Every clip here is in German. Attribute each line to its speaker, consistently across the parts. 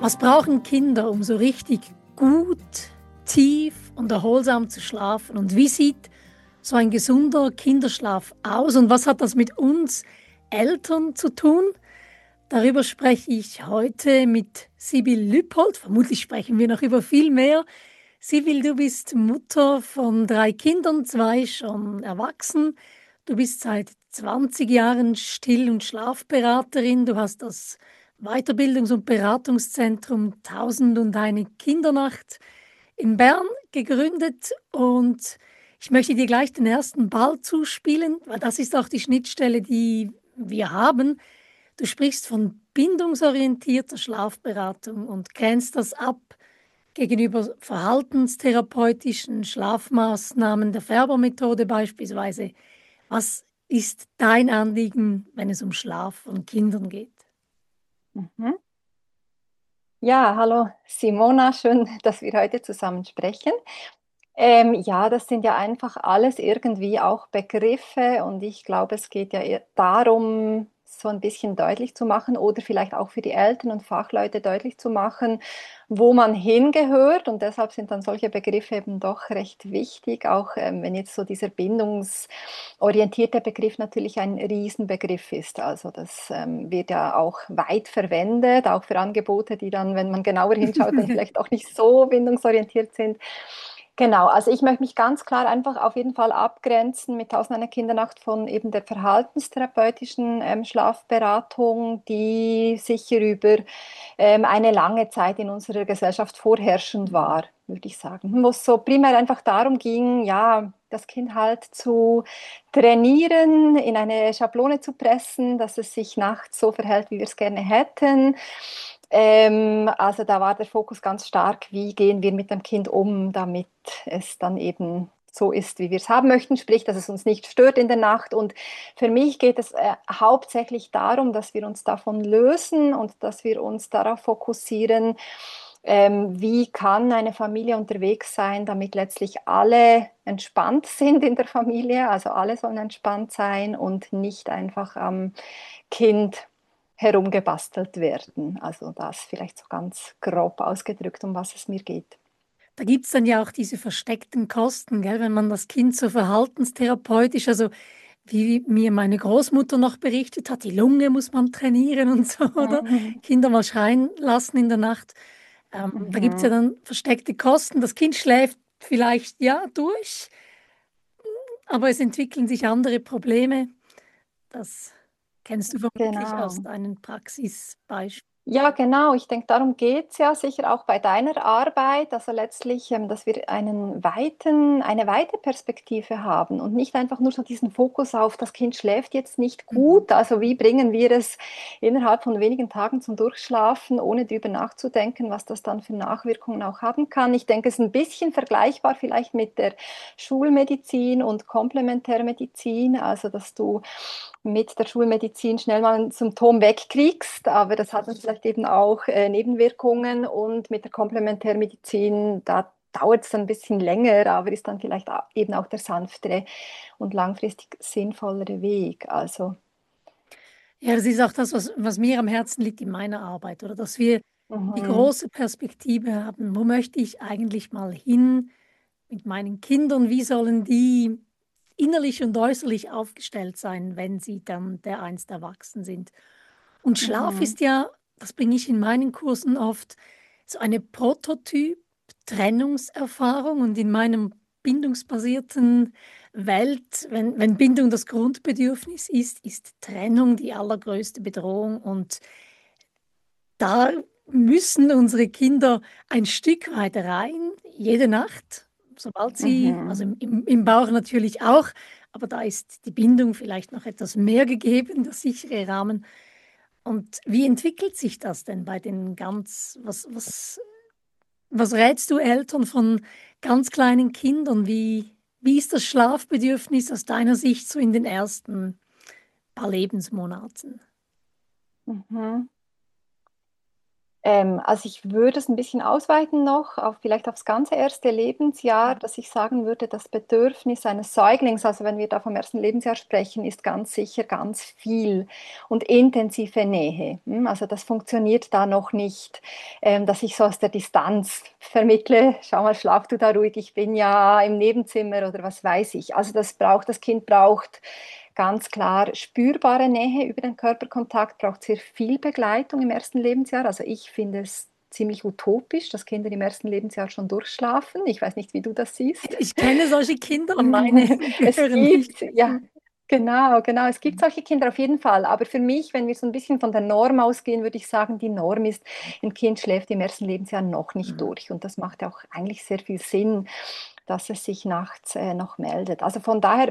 Speaker 1: Was brauchen Kinder, um so richtig gut, tief und erholsam zu schlafen? Und wie sieht so ein gesunder Kinderschlaf aus? Und was hat das mit uns Eltern zu tun? Darüber spreche ich heute mit Sibyl Lüppold. Vermutlich sprechen wir noch über viel mehr. Sibyl, du bist Mutter von 3 Kindern, 2 schon erwachsen. Du bist seit 20 Jahren Still- und Schlafberaterin. Du hast das Weiterbildungs- und Beratungszentrum 1001 Kindernacht in Bern gegründet und ich möchte dir gleich den ersten Ball zuspielen, weil das ist auch die Schnittstelle, die wir haben. Du sprichst von bindungsorientierter Schlafberatung und grenzt das ab gegenüber verhaltenstherapeutischen Schlafmaßnahmen der Färber-Methode beispielsweise. Was ist dein Anliegen, wenn es um Schlaf von Kindern geht?
Speaker 2: Mhm. Ja, hallo Simona, schön, dass wir heute zusammen sprechen. Ja, das sind ja einfach alles irgendwie auch Begriffe und ich glaube, es geht ja eher darum, so ein bisschen deutlich zu machen oder vielleicht auch für die Eltern und Fachleute deutlich zu machen, wo man hingehört und deshalb sind dann solche Begriffe eben doch recht wichtig, auch wenn jetzt so dieser bindungsorientierte Begriff natürlich ein Riesenbegriff ist. Also das wird ja auch weit verwendet, auch für Angebote, die dann, wenn man genauer hinschaut, dann vielleicht auch nicht so bindungsorientiert sind. Genau, also ich möchte mich ganz klar einfach auf jeden Fall abgrenzen mit Tausend einer Kindernacht von eben der verhaltenstherapeutischen Schlafberatung, die sicher über eine lange Zeit in unserer Gesellschaft vorherrschend war, würde ich sagen. Wo es so primär einfach darum ging, ja, das Kind halt zu trainieren, in eine Schablone zu pressen, dass es sich nachts so verhält, wie wir es gerne hätten. Also da war der Fokus ganz stark, wie gehen wir mit dem Kind um, damit es dann eben so ist, wie wir es haben möchten, sprich, dass es uns nicht stört in der Nacht. Und für mich geht es hauptsächlich darum, dass wir uns davon lösen und dass wir uns darauf fokussieren, wie kann eine Familie unterwegs sein, damit letztlich alle entspannt sind in der Familie, also alle sollen entspannt sein und nicht einfach am Kind herumgebastelt werden. Also das vielleicht so ganz grob ausgedrückt, um was es mir geht.
Speaker 1: Da gibt es dann ja auch diese versteckten Kosten, gell, wenn man das Kind so verhaltenstherapeutisch, also wie mir meine Großmutter noch berichtet hat, die Lunge muss man trainieren und so, oder?
Speaker 2: Mhm.
Speaker 1: Kinder mal schreien lassen in der Nacht. Da gibt es ja
Speaker 2: Mhm.
Speaker 1: dann versteckte Kosten. Das Kind schläft vielleicht ja durch, aber es entwickeln sich andere Probleme. Das kennst du vermutlich aus
Speaker 2: Genau.
Speaker 1: deinen Praxisbeispielen.
Speaker 2: Ja, genau. Ich denke, darum geht es ja sicher auch bei deiner Arbeit, also letztlich, dass wir eine weite Perspektive haben und nicht einfach nur so diesen Fokus auf, das Kind schläft jetzt nicht
Speaker 1: Mhm.
Speaker 2: gut, also wie bringen wir es innerhalb von wenigen Tagen zum Durchschlafen, ohne darüber nachzudenken, was das dann für Nachwirkungen auch haben kann. Ich denke, es ist ein bisschen vergleichbar vielleicht mit der Schulmedizin und Komplementärmedizin, also dass du mit der Schulmedizin schnell mal ein Symptom wegkriegst, aber das hat dann vielleicht eben auch Nebenwirkungen und mit der Komplementärmedizin, da dauert es dann ein bisschen länger, aber ist dann vielleicht eben auch der sanftere und langfristig sinnvollere Weg. Also,
Speaker 1: Ja, das ist auch das, was mir am Herzen liegt in meiner Arbeit, oder dass wir die
Speaker 2: mhm,
Speaker 1: große Perspektive haben. Wo möchte ich eigentlich mal hin mit meinen Kindern? Wie sollen die innerlich und äußerlich aufgestellt sein, wenn sie dann dereinst erwachsen sind? Und Schlaf
Speaker 2: mhm,
Speaker 1: ist ja, das bringe ich in meinen Kursen oft, so eine Prototyp-Trennungserfahrung und in meinem bindungsbasierten Welt, wenn Bindung das Grundbedürfnis ist, ist Trennung die allergrößte Bedrohung und da müssen unsere Kinder ein Stück weit rein, jede Nacht, sobald sie, also
Speaker 2: mhm.
Speaker 1: im Bauch natürlich auch, aber da ist die Bindung vielleicht noch etwas mehr gegeben, der sichere Rahmen. Und wie entwickelt sich das denn bei den was rätst du Eltern von ganz kleinen Kindern? Wie ist das Schlafbedürfnis aus deiner Sicht so in den ersten paar Lebensmonaten?
Speaker 2: Mhm. Also ich würde es ein bisschen ausweiten noch, auf, vielleicht aufs ganze erste Lebensjahr, dass ich sagen würde, das Bedürfnis eines Säuglings, also wenn wir da vom ersten Lebensjahr sprechen, ist ganz sicher ganz viel und intensive Nähe. Also das funktioniert da noch nicht, dass ich so aus der Distanz vermittle, schau mal, schlaf du da ruhig, ich bin ja im Nebenzimmer oder was weiß ich. Also das Kind braucht ganz klar spürbare Nähe über den Körperkontakt, braucht sehr viel Begleitung im ersten Lebensjahr. Also ich finde es ziemlich utopisch, dass Kinder im ersten Lebensjahr schon durchschlafen. Ich weiß nicht, wie du das siehst.
Speaker 1: Ich kenne solche Kinder und meine
Speaker 2: Es
Speaker 1: gehören nicht
Speaker 2: gibt, ja,
Speaker 1: dazu.
Speaker 2: genau, genau, es gibt solche Kinder auf jeden Fall. Aber für mich, wenn wir so ein bisschen von der Norm ausgehen, würde ich sagen, die Norm ist, ein Kind schläft im ersten Lebensjahr noch nicht
Speaker 1: Mhm.
Speaker 2: durch. Und das macht ja auch eigentlich sehr viel Sinn, dass es sich nachts noch meldet. Also von daher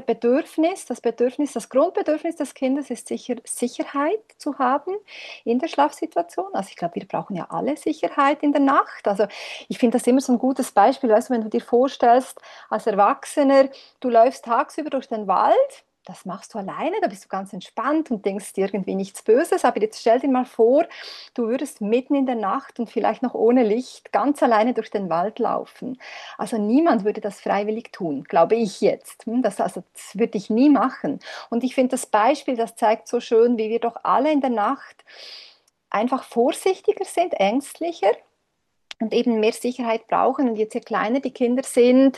Speaker 2: das Grundbedürfnis des Kindes ist sicher Sicherheit zu haben in der Schlafsituation. Also ich glaube, wir brauchen ja alle Sicherheit in der Nacht. Also ich finde das immer so ein gutes Beispiel, weißt du, wenn du dir vorstellst, als Erwachsener, du läufst tagsüber durch den Wald. Das machst du alleine, da bist du ganz entspannt und denkst dir irgendwie nichts Böses. Aber jetzt stell dir mal vor, du würdest mitten in der Nacht und vielleicht noch ohne Licht ganz alleine durch den Wald laufen. Also niemand würde das freiwillig tun, glaube ich jetzt. Das würde ich nie machen. Und ich finde das Beispiel, das zeigt so schön, wie wir doch alle in der Nacht einfach vorsichtiger sind, ängstlicher und eben mehr Sicherheit brauchen. Und jetzt je kleiner die Kinder sind,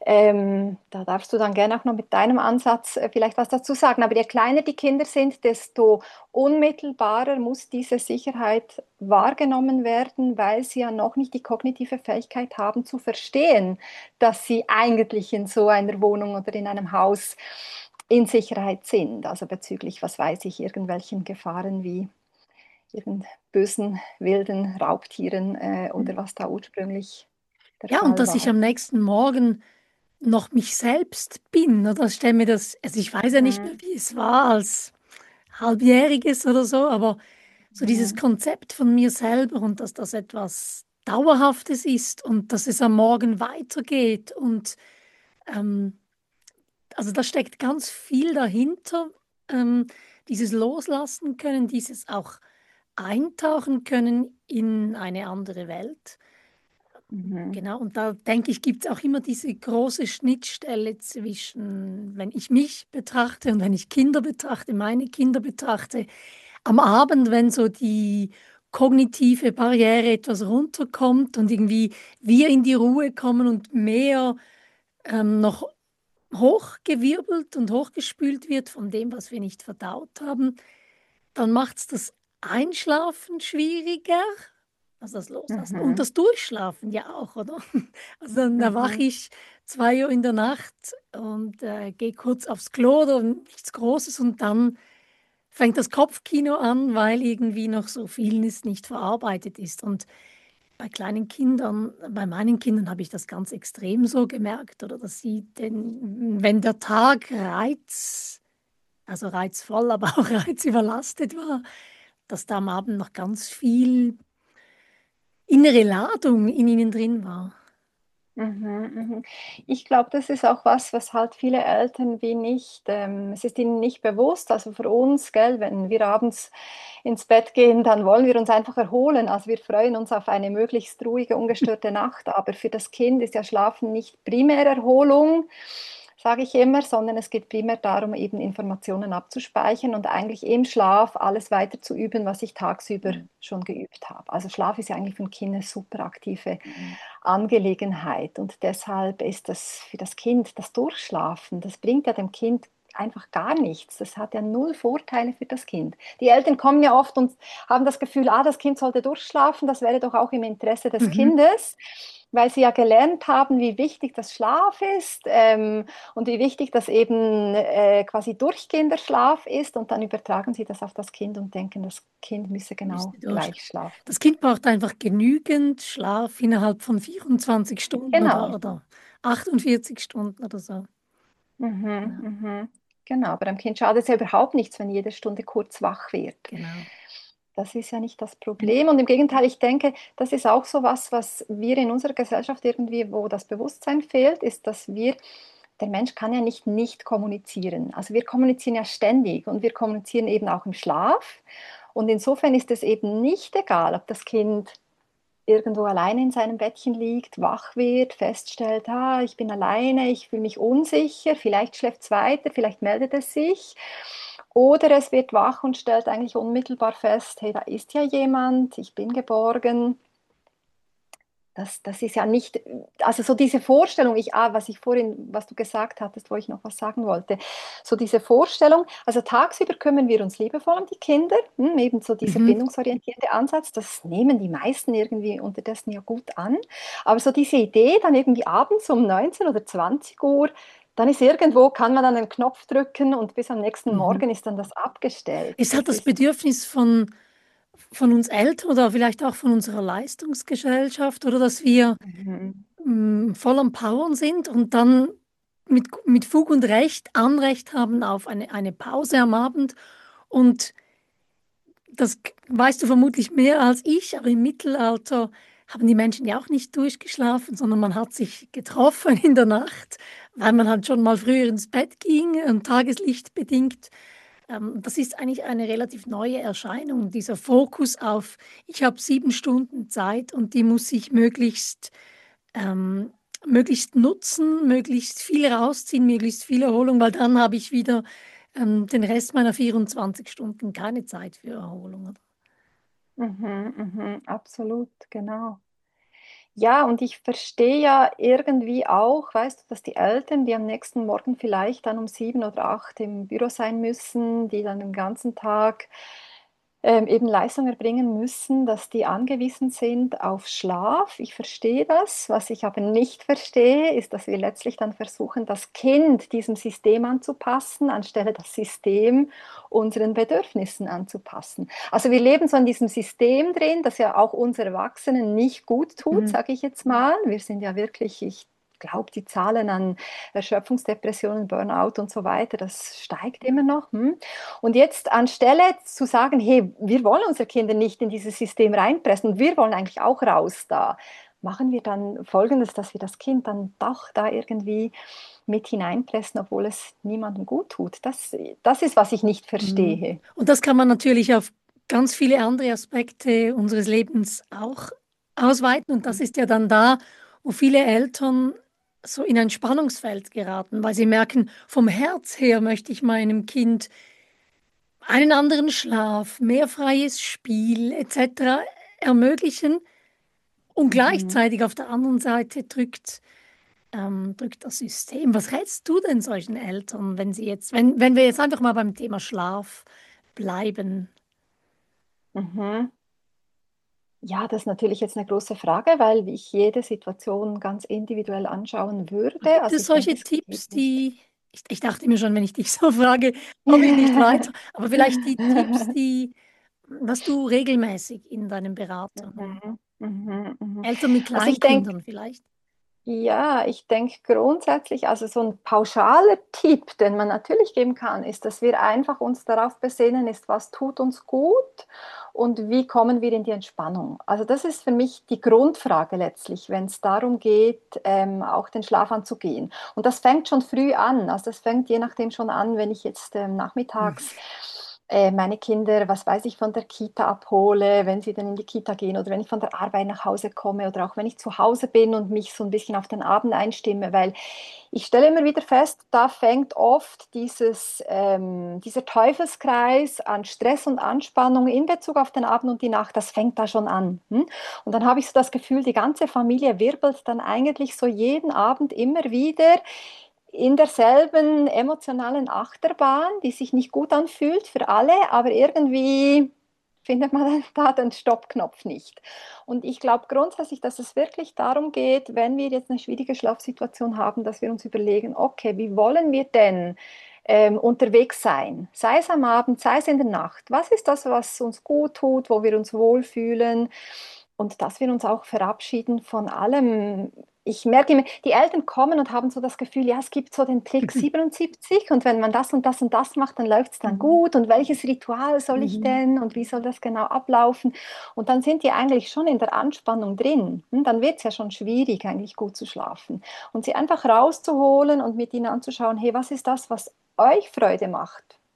Speaker 2: da darfst du dann gerne auch noch mit deinem Ansatz vielleicht was dazu sagen, aber je kleiner die Kinder sind, desto unmittelbarer muss diese Sicherheit wahrgenommen werden, weil sie ja noch nicht die kognitive Fähigkeit haben zu verstehen, dass sie eigentlich in so einer Wohnung oder in einem Haus in Sicherheit sind. Also bezüglich, was weiß ich, irgendwelchen Gefahren wie ihren bösen, wilden Raubtieren oder was da ursprünglich der
Speaker 1: Ja, und
Speaker 2: Fall
Speaker 1: dass ich
Speaker 2: war.
Speaker 1: am nächsten Morgen noch mich selbst bin, oder? Ich stelle mir das, also ich weiß ja nicht mehr,
Speaker 2: Mhm.
Speaker 1: wie es war als Halbjähriges oder so, aber so dieses
Speaker 2: Mhm.
Speaker 1: Konzept von mir selber und dass das etwas Dauerhaftes ist und dass es am Morgen weitergeht und ähm, also da steckt ganz viel dahinter, ähm, dieses Loslassen können, dieses auch eintauchen können in eine andere Welt.
Speaker 2: Mhm.
Speaker 1: Genau, und da denke ich, gibt es auch immer diese große Schnittstelle zwischen, wenn ich mich betrachte und wenn ich Kinder betrachte, meine Kinder betrachte, am Abend, wenn so die kognitive Barriere etwas runterkommt und irgendwie wir in die Ruhe kommen und mehr noch hochgewirbelt und hochgespült wird von dem, was wir nicht verdaut haben, dann macht es das Einschlafen schwieriger, also das Loslassen und
Speaker 2: Mhm.
Speaker 1: das Durchschlafen ja auch, oder? Also dann erwache
Speaker 2: Mhm.
Speaker 1: ich 2 Uhr in der Nacht und gehe kurz aufs Klo oder nichts Großes und dann fängt das Kopfkino an, weil irgendwie noch so vieles nicht verarbeitet ist. Und bei kleinen Kindern, bei meinen Kindern habe ich das ganz extrem so gemerkt, oder dass sie den, wenn der Tag also reizvoll, aber auch reizüberlastet war, dass da am Abend noch ganz viel innere Ladung in ihnen drin war.
Speaker 2: Mhm, mhm. Ich glaube, das ist auch was, was halt viele Eltern wie nicht, es ist ihnen nicht bewusst. Also für uns, gell, wenn wir abends ins Bett gehen, dann wollen wir uns einfach erholen. Also wir freuen uns auf eine möglichst ruhige, ungestörte Nacht. Aber für das Kind ist ja Schlafen nicht primär Erholung, sage ich immer, sondern es geht primär darum, eben Informationen abzuspeichern und eigentlich im Schlaf alles weiter zu üben, was ich tagsüber schon geübt habe. Also Schlaf ist ja eigentlich für ein Kind eine super aktive
Speaker 1: Mhm.
Speaker 2: Angelegenheit. Und deshalb ist das für das Kind, das Durchschlafen, das bringt ja dem Kind einfach gar nichts. Das hat ja null Vorteile für das Kind. Die Eltern kommen ja oft und haben das Gefühl, das Kind sollte durchschlafen, das wäre doch auch im Interesse des
Speaker 1: Mhm.
Speaker 2: Kindes, weil sie ja gelernt haben, wie wichtig das Schlaf ist und wie wichtig das eben quasi durchgehender Schlaf ist. Und dann übertragen sie das auf das Kind und denken, das Kind müsse genau
Speaker 1: Müsste durch.
Speaker 2: gleich schlafen.
Speaker 1: Das Kind braucht einfach genügend Schlaf innerhalb von 24 Stunden
Speaker 2: Genau.
Speaker 1: oder 48 Stunden oder so.
Speaker 2: Mhm,
Speaker 1: Ja,
Speaker 2: mhm. Genau, aber dem Kind schadet es ja überhaupt nichts, wenn jede Stunde kurz wach wird.
Speaker 1: genau.
Speaker 2: Das ist ja nicht das
Speaker 1: Ja.
Speaker 2: Problem. Und im Gegenteil, ich denke, das ist auch so was, was wir in unserer Gesellschaft irgendwie, wo das Bewusstsein fehlt, ist, dass der Mensch kann ja nicht kommunizieren. Also wir kommunizieren ja ständig und wir kommunizieren eben auch im Schlaf. Und insofern ist es eben nicht egal, ob das Kind irgendwo alleine in seinem Bettchen liegt, wach wird, feststellt, ich bin alleine, ich fühle mich unsicher, vielleicht schläft es weiter, vielleicht meldet es sich. Oder es wird wach und stellt eigentlich unmittelbar fest, hey, da ist ja jemand, ich bin geborgen. Das ist ja nicht, also so diese Vorstellung, was du gesagt hattest, wo ich noch was sagen wollte, so diese Vorstellung, also tagsüber kümmern wir uns liebevoll um die Kinder, eben so dieser
Speaker 1: Mhm.
Speaker 2: bindungsorientierte Ansatz, das nehmen die meisten irgendwie unterdessen ja gut an, aber so diese Idee, dann irgendwie abends um 19 oder 20 Uhr, dann ist irgendwo, kann man dann einen Knopf drücken und bis am nächsten
Speaker 1: Mhm.
Speaker 2: Morgen ist dann das abgestellt.
Speaker 1: Ist halt
Speaker 2: Das
Speaker 1: das
Speaker 2: ist,
Speaker 1: Bedürfnis von uns Eltern oder vielleicht auch von unserer Leistungsgesellschaft oder dass wir
Speaker 2: mhm,
Speaker 1: voll am Powern sind und dann mit Fug und Recht Anrecht haben auf eine Pause am Abend. Und das weißt du vermutlich mehr als ich, aber im Mittelalter haben die Menschen ja auch nicht durchgeschlafen, sondern man hat sich getroffen in der Nacht, weil man halt schon mal früher ins Bett ging, Tageslicht bedingt. Das ist eigentlich eine relativ neue Erscheinung, dieser Fokus auf, ich habe 7 Stunden Zeit und die muss ich ähm, möglichst nutzen, möglichst viel rausziehen, möglichst viel Erholung, weil dann habe ich wieder den Rest meiner 24 Stunden keine Zeit für Erholung.
Speaker 2: absolut, genau. Ja, und ich verstehe ja irgendwie auch, weißt du, dass die Eltern, die am nächsten Morgen vielleicht dann um 7 oder 8 im Büro sein müssen, die dann den ganzen Tag eben Leistung erbringen müssen, dass die angewiesen sind auf Schlaf. Ich verstehe das. Was ich aber nicht verstehe, ist, dass wir letztlich dann versuchen, das Kind diesem System anzupassen, anstelle das System unseren Bedürfnissen anzupassen. Also wir leben so in diesem System drin, das ja auch uns Erwachsenen nicht gut tut,
Speaker 1: Mhm.
Speaker 2: sage ich jetzt mal. Wir sind ja wirklich, ich glaube, die Zahlen an Erschöpfungsdepressionen, Burnout und so weiter, das steigt immer noch. Und jetzt anstelle zu sagen, hey, wir wollen unsere Kinder nicht in dieses System reinpressen und wir wollen eigentlich auch raus da, machen wir dann Folgendes, dass wir das Kind dann doch da irgendwie mit hineinpressen, obwohl es niemandem gut tut. Das ist, was ich nicht
Speaker 1: Mhm.
Speaker 2: verstehe.
Speaker 1: Und das kann man natürlich auf ganz viele andere Aspekte unseres Lebens auch ausweiten. Und das ist ja dann da, wo viele Eltern so in ein Spannungsfeld geraten, weil sie merken, vom Herz her möchte ich meinem Kind einen anderen Schlaf, mehr freies Spiel etc. ermöglichen. Und
Speaker 2: Mhm.
Speaker 1: gleichzeitig auf der anderen Seite drückt das System. Was rätst du denn solchen Eltern, wenn wir jetzt einfach mal beim Thema Schlaf bleiben?
Speaker 2: Mhm. Ja, das ist natürlich jetzt eine große Frage, weil ich jede Situation ganz individuell anschauen würde.
Speaker 1: Gibt
Speaker 2: Also
Speaker 1: es
Speaker 2: ich denke,
Speaker 1: solche
Speaker 2: es
Speaker 1: Tipps,
Speaker 2: geht nicht.
Speaker 1: ich dachte mir schon, wenn ich dich so frage, komme ich nicht weiter, aber vielleicht die Tipps, was du regelmäßig in deinen Beratungen,
Speaker 2: Mhm, mhm, mhm.
Speaker 1: Eltern mit
Speaker 2: Also ich denke,
Speaker 1: Kleinkindern vielleicht.
Speaker 2: ja, ich denke grundsätzlich, also so ein pauschaler Tipp, den man natürlich geben kann, ist, dass wir einfach uns darauf besinnen, ist, was tut uns gut und wie kommen wir in die Entspannung. Also das ist für mich die Grundfrage letztlich, wenn es darum geht, auch den Schlaf anzugehen. Und das fängt schon früh an. Also das fängt je nachdem schon an, wenn ich jetzt nachmittags meine Kinder, was weiß ich, von der Kita abhole, wenn sie dann in die Kita gehen oder wenn ich von der Arbeit nach Hause komme oder auch wenn ich zu Hause bin und mich so ein bisschen auf den Abend einstimme, weil ich stelle immer wieder fest, da fängt oft dieser Teufelskreis an Stress und Anspannung in Bezug auf den Abend und die Nacht, das fängt da schon an. Und dann habe ich so das Gefühl, die ganze Familie wirbelt dann eigentlich so jeden Abend immer wieder in derselben emotionalen Achterbahn, die sich nicht gut anfühlt für alle, aber irgendwie findet man da den Stoppknopf nicht. Und ich glaube grundsätzlich, dass es wirklich darum geht, wenn wir jetzt eine schwierige Schlafsituation haben, dass wir uns überlegen, okay, wie wollen wir denn unterwegs sein? Sei es am Abend, sei es in der Nacht. Was ist das, was uns gut tut, wo wir uns wohlfühlen? Und dass wir uns auch verabschieden von allem. Ich merke immer, die Eltern kommen und haben so das Gefühl, ja, es gibt so den Trick 77 und wenn man das und das und das macht, dann läuft es dann
Speaker 1: Mhm.
Speaker 2: gut und welches Ritual soll ich
Speaker 1: Mhm.
Speaker 2: denn und wie soll das genau ablaufen? Und dann sind die eigentlich schon in der Anspannung drin. Dann wird es ja schon schwierig, eigentlich gut zu schlafen. Und sie einfach rauszuholen und mit ihnen anzuschauen, hey, was ist das, was euch Freude macht?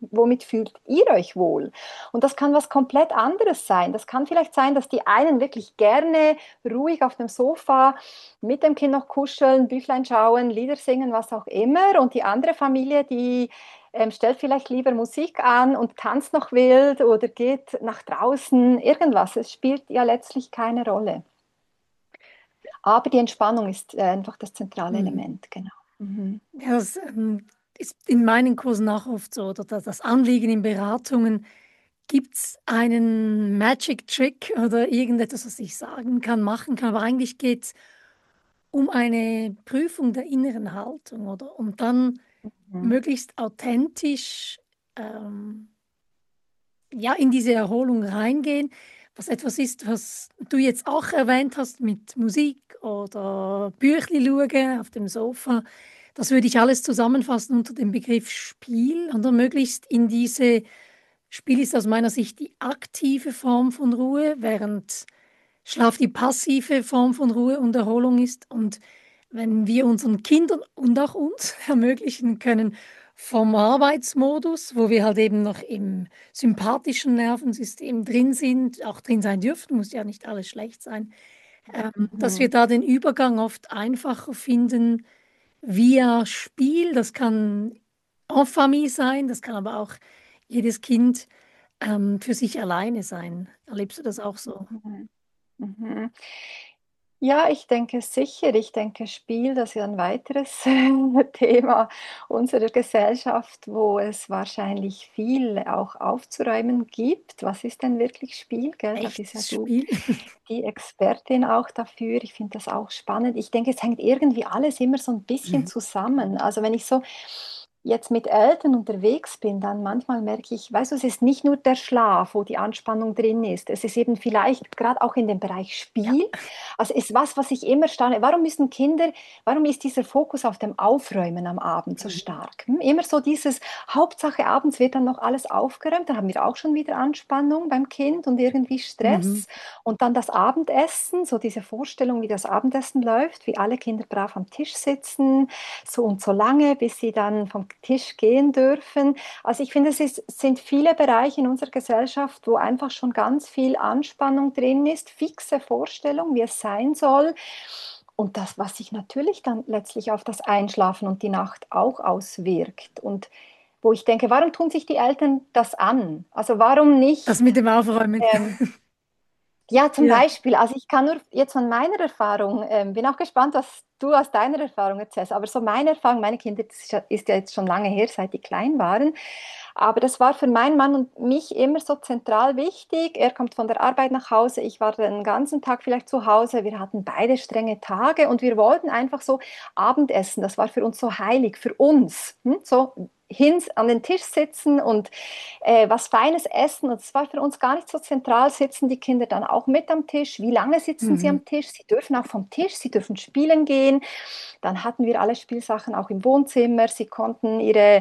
Speaker 2: womit fühlt ihr euch wohl? Und das kann was komplett anderes sein. Das kann vielleicht sein, dass die einen wirklich gerne ruhig auf dem Sofa mit dem Kind noch kuscheln, Büchlein schauen, Lieder singen, was auch immer. Und die andere Familie, die stellt vielleicht lieber Musik an und tanzt noch wild oder geht nach draußen, irgendwas. Es spielt ja letztlich keine Rolle. Aber die Entspannung ist einfach das zentrale
Speaker 1: Mhm.
Speaker 2: Element, genau. Mhm.
Speaker 1: Ja, das ist in meinen Kursen auch oft so, oder das Anliegen in Beratungen. Gibt es einen Magic Trick oder irgendetwas, was ich sagen kann, machen kann? Aber eigentlich geht es um eine Prüfung der inneren Haltung, oder? Und dann
Speaker 2: Mhm.
Speaker 1: möglichst authentisch ähm, ja, in diese Erholung reingehen, was etwas ist, was du jetzt auch erwähnt hast mit Musik oder Büchli schauen auf dem Sofa. Das würde ich alles zusammenfassen unter dem Begriff Spiel und dann möglichst in diese Spiel ist aus meiner Sicht die aktive Form von Ruhe, während Schlaf die passive Form von Ruhe und Erholung ist. Und wenn wir unseren Kindern und auch uns ermöglichen können, vom Arbeitsmodus, wo wir halt eben noch im sympathischen Nervensystem drin sind, auch drin sein dürfen, muss ja nicht alles schlecht sein, dass wir
Speaker 2: Mhm.
Speaker 1: da den Übergang oft einfacher finden via Spiel. Das kann en famille sein, das kann aber auch jedes Kind für sich alleine sein. Erlebst du das auch so?
Speaker 2: Mhm. Mhm. Ja, ich denke sicher. Ich denke, Spiel, das ist ja ein weiteres Thema unserer Gesellschaft, wo es wahrscheinlich viel auch aufzuräumen gibt. Was ist denn wirklich Spiel, gell? Da bist ja
Speaker 1: Echtes
Speaker 2: du
Speaker 1: Spiel.
Speaker 2: die Expertin auch dafür. Ich finde das auch spannend. Ich denke, es hängt irgendwie alles immer so ein bisschen
Speaker 1: Mhm.
Speaker 2: zusammen. Also wenn ich so jetzt mit Eltern unterwegs bin, dann manchmal merke ich, weißt du, es ist nicht nur der Schlaf, wo die Anspannung drin ist. Es ist eben vielleicht gerade auch in dem Bereich
Speaker 1: Ja.
Speaker 2: Spiel. Also ist was ich immer staune. Warum ist dieser Fokus auf dem Aufräumen am Abend so
Speaker 1: Mhm.
Speaker 2: stark? Immer so dieses, Hauptsache abends wird dann noch alles aufgeräumt, dann haben wir auch schon wieder Anspannung beim Kind und irgendwie
Speaker 1: Mhm.
Speaker 2: Stress. Und dann das Abendessen, so diese Vorstellung, wie das Abendessen läuft, wie alle Kinder brav am Tisch sitzen, so und so lange, bis sie dann vom Tisch gehen dürfen. Also ich finde, sind viele Bereiche in unserer Gesellschaft, wo einfach schon ganz viel Anspannung drin ist, fixe Vorstellung, wie es sein soll. Und das, was sich natürlich dann letztlich auf das Einschlafen und die Nacht auch auswirkt. Und wo ich denke, warum tun sich die Eltern das an? Also warum
Speaker 1: Das
Speaker 2: nicht
Speaker 1: mit dem Aufräumen.
Speaker 2: ähm, ja, zum
Speaker 1: Ja.
Speaker 2: Beispiel, also ich kann nur jetzt von meiner Erfahrung, bin auch gespannt, was du aus deiner Erfahrung erzählst, aber so meine Erfahrung, meine Kinder, das ist ja jetzt schon lange her, seit die klein waren, aber das war für meinen Mann und mich immer so zentral wichtig. Er kommt von der Arbeit nach Hause, ich war den ganzen Tag vielleicht zu Hause, wir hatten beide strenge Tage und wir wollten einfach so Abendessen, das war für uns so heilig, für uns, so hin an den Tisch sitzen und was Feines essen. Und es war für uns gar nicht so zentral, sitzen die Kinder dann auch mit am Tisch. Wie lange sitzen sie
Speaker 1: Mhm.
Speaker 2: am Tisch? Sie dürfen auch vom Tisch, sie dürfen spielen gehen. Dann hatten wir alle Spielsachen auch im Wohnzimmer. Sie konnten ihre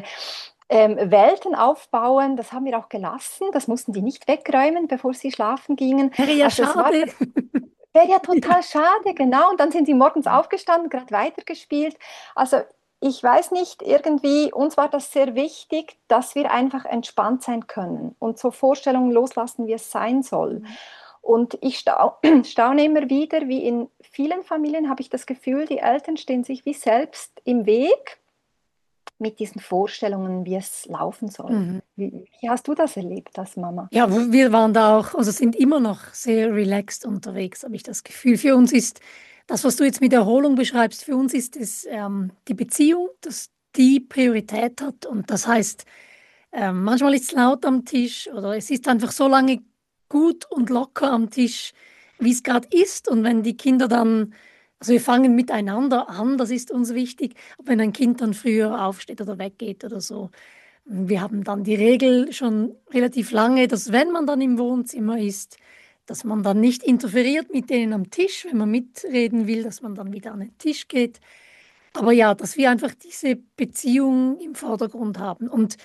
Speaker 2: Welten aufbauen. Das haben wir auch gelassen. Das mussten die nicht wegräumen, bevor sie schlafen gingen.
Speaker 1: Wäre ja
Speaker 2: Also es war
Speaker 1: schade.
Speaker 2: wäre ja
Speaker 1: Ja.
Speaker 2: total schade, genau. Und dann sind sie morgens aufgestanden, gerade weitergespielt. Also ich weiß nicht, irgendwie, uns war das sehr wichtig, dass wir einfach entspannt sein können und so Vorstellungen loslassen, wie es sein soll. Und ich staune immer wieder, wie in vielen Familien habe ich das Gefühl, die Eltern stehen sich wie selbst im Weg mit diesen Vorstellungen, wie es laufen soll.
Speaker 1: Mhm.
Speaker 2: Wie hast du das erlebt als Mama?
Speaker 1: Ja, wir waren da auch, also sind immer noch sehr relaxed unterwegs, habe ich das Gefühl. Für uns ist das, was du jetzt mit Erholung beschreibst, für uns ist es die Beziehung, dass die Priorität hat. Und das heißt, manchmal ist es laut am Tisch oder es ist einfach so lange gut und locker am Tisch, wie es gerade ist. Und wenn die Kinder dann, also wir fangen miteinander an, das ist uns wichtig. Aber wenn ein Kind dann früher aufsteht oder weggeht oder so, wir haben dann die Regel schon relativ lange, dass wenn man dann im Wohnzimmer ist, dass man dann nicht interferiert mit denen am Tisch, wenn man mitreden will, dass man dann wieder an den Tisch geht. Aber ja, dass wir einfach diese Beziehung im Vordergrund haben. Und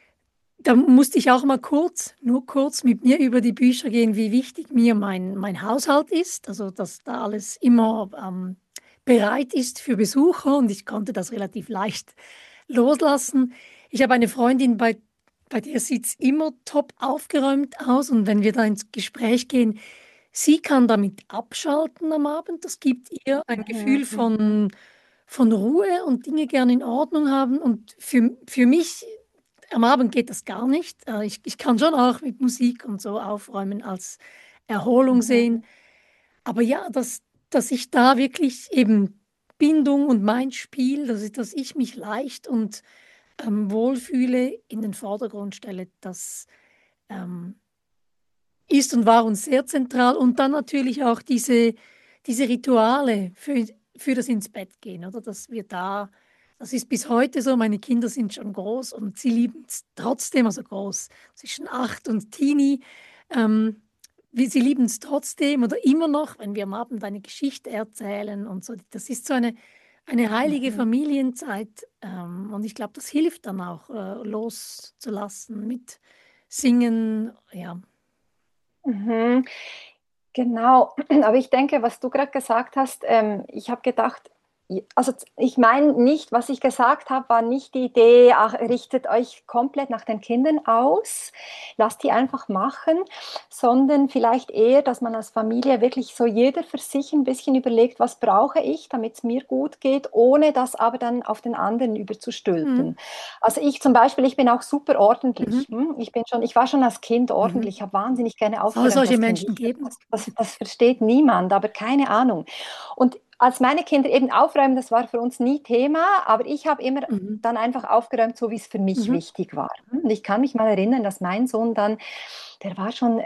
Speaker 1: da musste ich auch mal kurz, nur kurz mit mir über die Bücher gehen, wie wichtig mir mein Haushalt ist. Also, dass da alles immer bereit ist für Besucher und ich konnte das relativ leicht loslassen. Ich habe eine Freundin, bei dir sieht es immer top aufgeräumt aus und wenn wir da ins Gespräch gehen, sie kann damit abschalten am Abend. Das gibt ihr ein
Speaker 2: Mhm,
Speaker 1: Gefühl
Speaker 2: mhm,
Speaker 1: von Ruhe und Dinge gerne in Ordnung haben. Und für mich am Abend geht das gar nicht. Ich kann schon auch mit Musik und so aufräumen als Erholung
Speaker 2: mhm,
Speaker 1: sehen. Aber ja, dass ich da wirklich eben Bindung und mein Spiel, dass ich mich leicht und wohlfühle, in den Vordergrund stelle, das ähm, ist und war uns sehr zentral. Und dann natürlich auch diese Rituale für das ins Bett gehen, oder? Dass wir da, das ist bis heute so, meine Kinder sind schon groß und sie lieben es trotzdem, also groß, zwischen 8 und Teenie. Ähm, sie lieben es trotzdem oder immer noch, wenn wir am Abend eine Geschichte erzählen und so. Das ist so eine heilige
Speaker 2: mhm.
Speaker 1: Familienzeit. Und ich glaube, das hilft dann auch, loszulassen mit Singen, ja.
Speaker 2: Mhm. Genau, aber ich denke, was du gerade gesagt hast, ich habe gedacht, also ich meine nicht, was ich gesagt habe, war nicht die Idee, ach, richtet euch komplett nach den Kindern aus, lasst die einfach machen, sondern vielleicht eher, dass man als Familie wirklich so jeder für sich ein bisschen überlegt, was brauche ich, damit es mir gut geht, ohne das aber dann auf den anderen
Speaker 1: Mhm.
Speaker 2: überzustülpen. Also ich zum Beispiel, ich bin auch super ordentlich.
Speaker 1: Mhm.
Speaker 2: Ich war schon als Kind
Speaker 1: Mhm.
Speaker 2: ordentlich, habe wahnsinnig gerne
Speaker 1: Soll
Speaker 2: aufgeräumt
Speaker 1: solche
Speaker 2: als Kind.
Speaker 1: Menschen geben?
Speaker 2: Das versteht niemand, aber keine Ahnung. Und als meine Kinder eben aufräumen, das war für uns nie Thema, aber ich habe immer
Speaker 1: Mhm.
Speaker 2: dann einfach aufgeräumt, so wie es für mich
Speaker 1: Mhm.
Speaker 2: wichtig war. Und ich kann mich mal erinnern, dass mein Sohn dann, der war schon,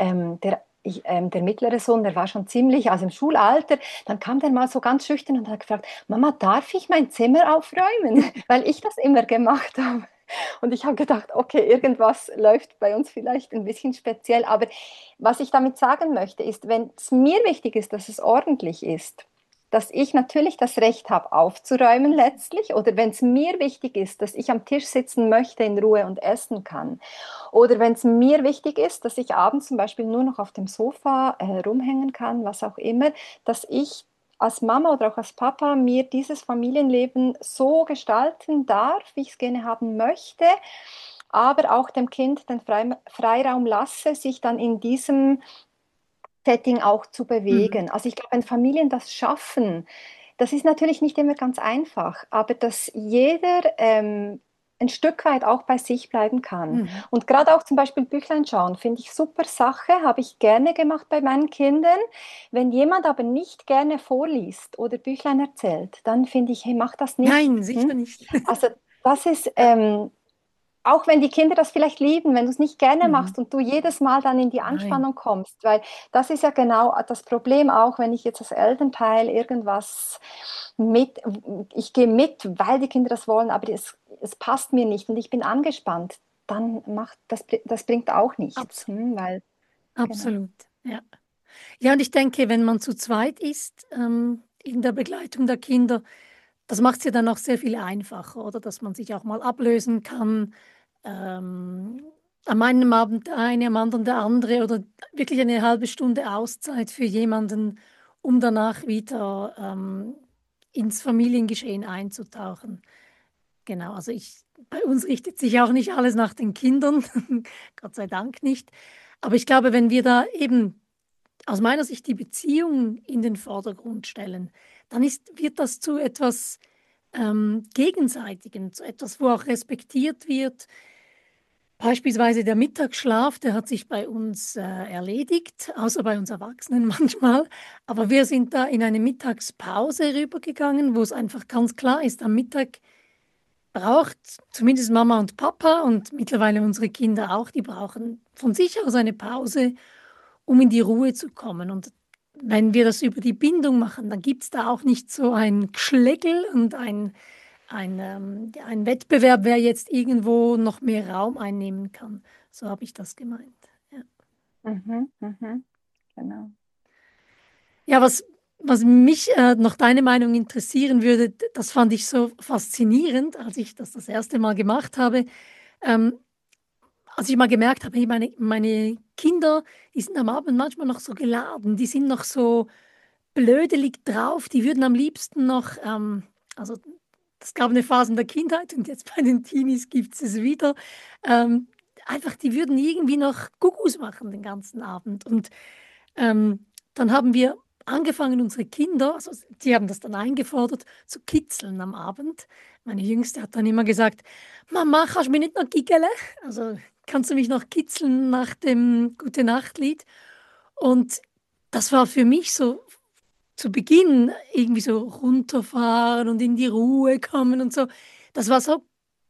Speaker 2: der mittlere Sohn, der war schon ziemlich, also im Schulalter, dann kam der mal so ganz schüchtern und hat gefragt, Mama, darf ich mein Zimmer aufräumen? Weil ich das immer gemacht habe. Und ich habe gedacht, okay, irgendwas läuft bei uns vielleicht ein bisschen speziell. Aber was ich damit sagen möchte, ist, wenn es mir wichtig ist, dass es ordentlich ist, dass ich natürlich das Recht habe, aufzuräumen letztlich, oder wenn es mir wichtig ist, dass ich am Tisch sitzen möchte in Ruhe und essen kann, oder wenn es mir wichtig ist, dass ich abends zum Beispiel nur noch auf dem Sofa rumhängen kann, was auch immer, dass ich als Mama oder auch als Papa mir dieses Familienleben so gestalten darf, wie ich es gerne haben möchte, aber auch dem Kind den Freiraum lasse, sich dann in diesem Setting auch zu
Speaker 1: Mhm.
Speaker 2: bewegen. Also ich glaube, wenn Familien das schaffen, das ist natürlich nicht immer ganz einfach, aber dass jeder ein Stück weit auch bei sich bleiben kann.
Speaker 1: Mhm.
Speaker 2: Und gerade auch zum Beispiel Büchlein schauen, finde ich super Sache, habe ich gerne gemacht bei meinen Kindern. Wenn jemand aber nicht gerne vorliest oder Büchlein erzählt, dann finde ich, hey, mach das nicht.
Speaker 1: Nein, sicher nicht.
Speaker 2: Also das ist,
Speaker 1: Ja.
Speaker 2: auch wenn die Kinder das vielleicht lieben, wenn du es nicht gerne
Speaker 1: Mhm.
Speaker 2: machst und du jedes Mal dann in die
Speaker 1: Nein,
Speaker 2: Anspannung kommst, weil das ist ja genau das Problem auch, wenn ich jetzt als Elternteil irgendwas mit, ich gehe mit, weil die Kinder das wollen, aber es passt mir nicht und ich bin angespannt, dann macht das bringt auch nichts,
Speaker 1: abs
Speaker 2: weil, genau.
Speaker 1: absolut. Ja. Ja, und ich denke, wenn man zu zweit ist, in der Begleitung der Kinder, das macht es ja dann auch sehr viel einfacher, oder? Dass man sich auch mal ablösen kann. Ähm, am einen Abend der eine, am anderen der andere oder wirklich eine halbe Stunde Auszeit für jemanden, um danach wieder ins Familiengeschehen einzutauchen. Genau, also bei uns richtet sich auch nicht alles nach den Kindern, Gott sei Dank nicht. Aber ich glaube, wenn wir da eben aus meiner Sicht die Beziehung in den Vordergrund stellen, dann wird das zu etwas Gegenseitigem, zu etwas, wo auch respektiert wird. Beispielsweise der Mittagsschlaf, der hat sich bei uns erledigt, außer bei uns Erwachsenen manchmal. Aber wir sind da in eine Mittagspause rübergegangen, wo es einfach ganz klar ist, am Mittag braucht zumindest Mama und Papa und mittlerweile unsere Kinder auch, die brauchen von sich aus eine Pause, um in die Ruhe zu kommen. Und wenn wir das über die Bindung machen, dann gibt es da auch nicht so ein Geschlägel und ja, ein Wettbewerb, wer jetzt irgendwo noch mehr Raum einnehmen kann. So habe ich das gemeint. Ja,
Speaker 2: Mhm, mhm, genau.
Speaker 1: ja was mich noch deine Meinung interessieren würde, das fand ich so faszinierend, als ich das erste Mal gemacht habe. Ähm, Als ich mal gemerkt habe, hey, meine Kinder, die sind am Abend manchmal noch so geladen, die sind noch so blödelig drauf, die würden am liebsten noch, also das gab eine Phase in der Kindheit und jetzt bei den Teenies gibt es wieder, ähm, einfach, die würden irgendwie noch Kuckuck machen den ganzen Abend. Und dann haben wir angefangen, unsere Kinder, also die haben das dann eingefordert, zu kitzeln am Abend. Meine Jüngste hat dann immer gesagt, Mama, kannst du mich nicht noch giggeln? Also kannst du mich noch kitzeln nach dem Gute-Nacht-Lied? Und das war für mich so zu Beginn irgendwie so runterfahren und in die Ruhe kommen und so. Das war so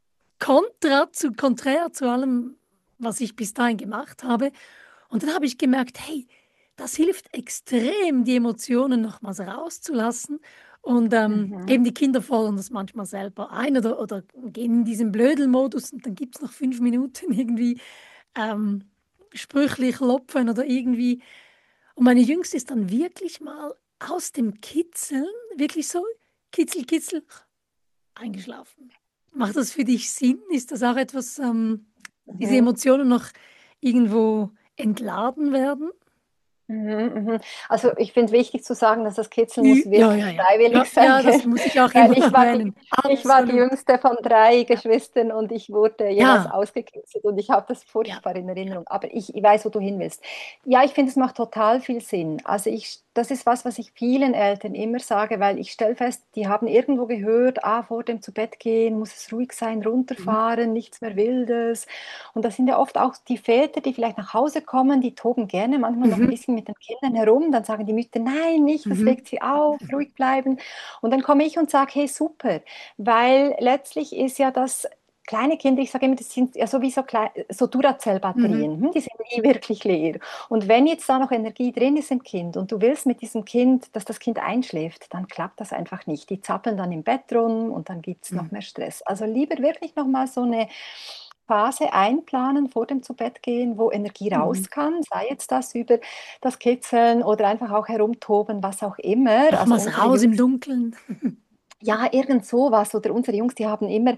Speaker 1: konträr zu allem, was ich bis dahin gemacht habe. Und dann habe ich gemerkt, hey, das hilft extrem, die Emotionen nochmals rauszulassen. Und eben die Kinder fordern das manchmal selber ein oder gehen in diesen Blödelmodus und dann gibt es noch 5 Minuten irgendwie ähm, sprüchlich klopfen oder irgendwie. Und meine Jüngste ist dann wirklich mal aus dem Kitzeln, wirklich so Kitzel, Kitzel, eingeschlafen. Macht das für dich Sinn? Ist das auch etwas, diese
Speaker 2: Mhm.
Speaker 1: Emotionen noch irgendwo entladen werden?
Speaker 2: Mhm, mhm. Also ich finde wichtig zu sagen, dass das Kitzeln muss
Speaker 1: Ja,
Speaker 2: wirklich
Speaker 1: ja, ja.
Speaker 2: freiwillig
Speaker 1: Ja,
Speaker 2: sein,
Speaker 1: ja,
Speaker 2: gell?
Speaker 1: das muss ich auch
Speaker 2: Weil
Speaker 1: immer erwähnen.
Speaker 2: ich war die
Speaker 1: Absolut.
Speaker 2: jüngste von 3 Geschwistern und ich wurde jeweils
Speaker 1: Ja,
Speaker 2: ausgekitzelt und ich habe das
Speaker 1: ja.
Speaker 2: furchtbar in Erinnerung. Aber ich weiß, wo du hin willst. Ja, ich finde, es macht total viel Sinn. Also das ist was, was ich vielen Eltern immer sage, weil ich stelle fest, die haben irgendwo gehört, vor dem Zu-Bett-Gehen muss es ruhig sein,
Speaker 1: Mhm.
Speaker 2: runterfahren, nichts mehr Wildes. Und das sind ja oft auch die Väter, die vielleicht nach Hause kommen, die toben gerne manchmal noch ein
Speaker 1: Mhm.
Speaker 2: bisschen mit den Kindern herum. Dann sagen die Mütter, nein, nicht, das
Speaker 1: Mhm.
Speaker 2: regt sie auf, ruhig bleiben. Und dann komme ich und sage, hey, super, weil letztlich ist ja das kleine Kinder, ich sage immer, das sind ja sowieso so
Speaker 1: Mhm.
Speaker 2: Duracell-Batterien, die sind nie wirklich leer. Und wenn jetzt da noch Energie drin ist im Kind und du willst mit diesem Kind, dass das Kind einschläft, dann klappt das einfach nicht. Die zappeln dann im Bett rum und dann gibt es noch
Speaker 1: Mhm.
Speaker 2: mehr Stress. Also lieber wirklich nochmal so eine Phase einplanen vor dem Zubettgehen, wo Energie
Speaker 1: Mhm.
Speaker 2: raus kann, sei jetzt das über das Kitzeln oder einfach auch herumtoben, was auch immer. Also
Speaker 1: Nochmals
Speaker 2: unsere
Speaker 1: raus im
Speaker 2: Jungs,
Speaker 1: Dunkeln.
Speaker 2: ja, irgend sowas. Oder unsere Jungs, die haben immer,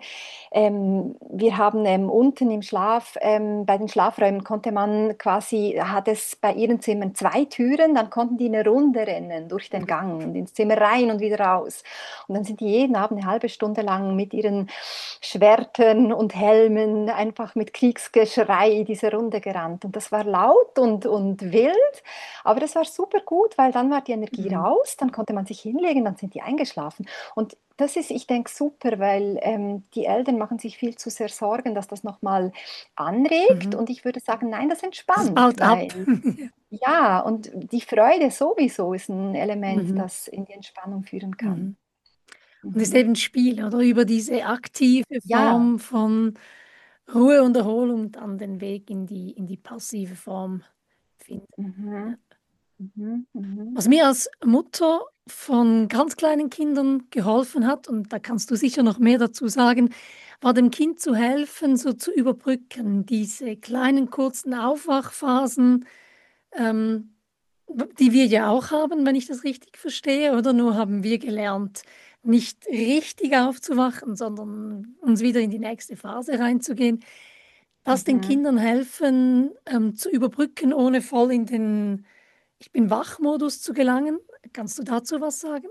Speaker 2: wir haben unten im Schlaf, bei den Schlafräumen konnte man quasi, hat es bei ihren Zimmern 2 Türen, dann konnten die eine Runde rennen durch den
Speaker 1: Mhm.
Speaker 2: Gang und ins Zimmer rein und wieder raus. Und dann sind die jeden Abend eine halbe Stunde lang mit ihren Schwertern und Helmen einfach mit Kriegsgeschrei diese Runde gerannt. Und das war laut und wild, aber das war super gut, weil dann war die Energie
Speaker 1: Mhm.
Speaker 2: raus, dann konnte man sich hinlegen, dann sind die eingeschlafen. Und das ist, ich denke, super, weil die Eltern machen sich viel zu sehr Sorgen, dass das nochmal anregt.
Speaker 1: Mhm.
Speaker 2: Und ich würde sagen, nein, das
Speaker 1: Das
Speaker 2: entspannt,
Speaker 1: baut ab.
Speaker 2: weil ja, und die Freude sowieso ist ein Element,
Speaker 1: Mhm.
Speaker 2: das in die Entspannung führen kann.
Speaker 1: Mhm. Und ist
Speaker 2: Mhm.
Speaker 1: eben Spiel, oder? Über diese aktive
Speaker 2: Ja.
Speaker 1: Form von Ruhe und Erholung dann den Weg in die passive Form finden. Ja.
Speaker 2: Mhm. Mhm. Mhm.
Speaker 1: Was mir als Mutter von ganz kleinen Kindern geholfen hat, und da kannst du sicher noch mehr dazu sagen, war dem Kind zu helfen, so zu überbrücken, diese kleinen kurzen Aufwachphasen, ähm, die wir ja auch haben, wenn ich das richtig verstehe, oder nur haben wir gelernt, nicht richtig aufzuwachen, sondern uns wieder in die nächste Phase reinzugehen. Das den
Speaker 2: Mhm.
Speaker 1: Kindern helfen, zu überbrücken, ohne voll in den Ich bin wach-Modus zu gelangen. Kannst du dazu was sagen?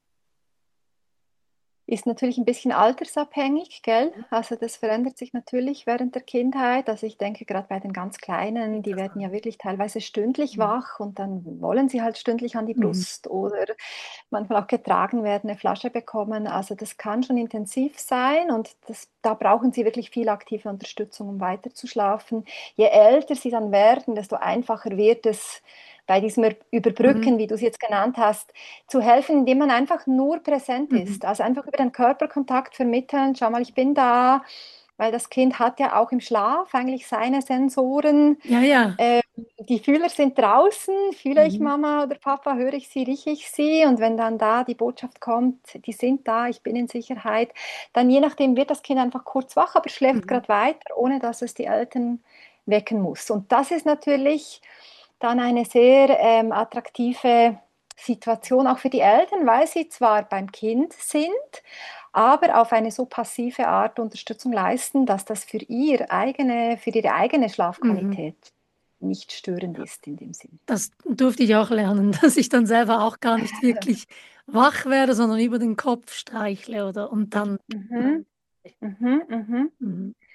Speaker 2: Ist natürlich ein bisschen altersabhängig, gell? Also das verändert sich natürlich während der Kindheit. Also ich denke, gerade bei den ganz Kleinen, die werden ja
Speaker 1: Interessant.
Speaker 2: wirklich teilweise stündlich
Speaker 1: Mhm.
Speaker 2: wach und dann wollen sie halt stündlich an die
Speaker 1: Mhm.
Speaker 2: Brust oder manchmal auch getragen werden, eine Flasche bekommen. Also das kann schon intensiv sein und da brauchen sie wirklich viel aktive Unterstützung, um weiter zu schlafen. Je älter sie dann werden, desto einfacher wird es bei diesem
Speaker 1: Mhm.
Speaker 2: Überbrücken, wie du es jetzt genannt hast, zu helfen, indem man einfach nur präsent
Speaker 1: Mhm.
Speaker 2: ist. Also einfach über den Körperkontakt vermitteln, schau mal, ich bin da, weil das Kind hat ja auch im Schlaf eigentlich seine Sensoren.
Speaker 1: Ja, ja.
Speaker 2: Ähm, Die Fühler sind draußen, fühle ich
Speaker 1: Mhm.
Speaker 2: Mama oder Papa, höre ich sie, rieche ich sie und wenn dann da die Botschaft kommt, die sind da, ich bin in Sicherheit, dann je nachdem wird das Kind einfach kurz wach, aber schläft
Speaker 1: Mhm.
Speaker 2: gerade weiter, ohne dass es die Eltern wecken muss. Und das ist natürlich dann eine sehr attraktive Situation auch für die Eltern, weil sie zwar beim Kind sind, aber auf eine so passive Art Unterstützung leisten, dass das für ihre eigene
Speaker 1: Mhm.
Speaker 2: Schlafqualität nicht störend ist in dem Sinn.
Speaker 1: Das durfte ich auch lernen, dass ich dann selber auch gar nicht wirklich wach werde, sondern über den Kopf streichle oder und dann.
Speaker 2: Mhm, mhm, mhm.
Speaker 1: Mhm.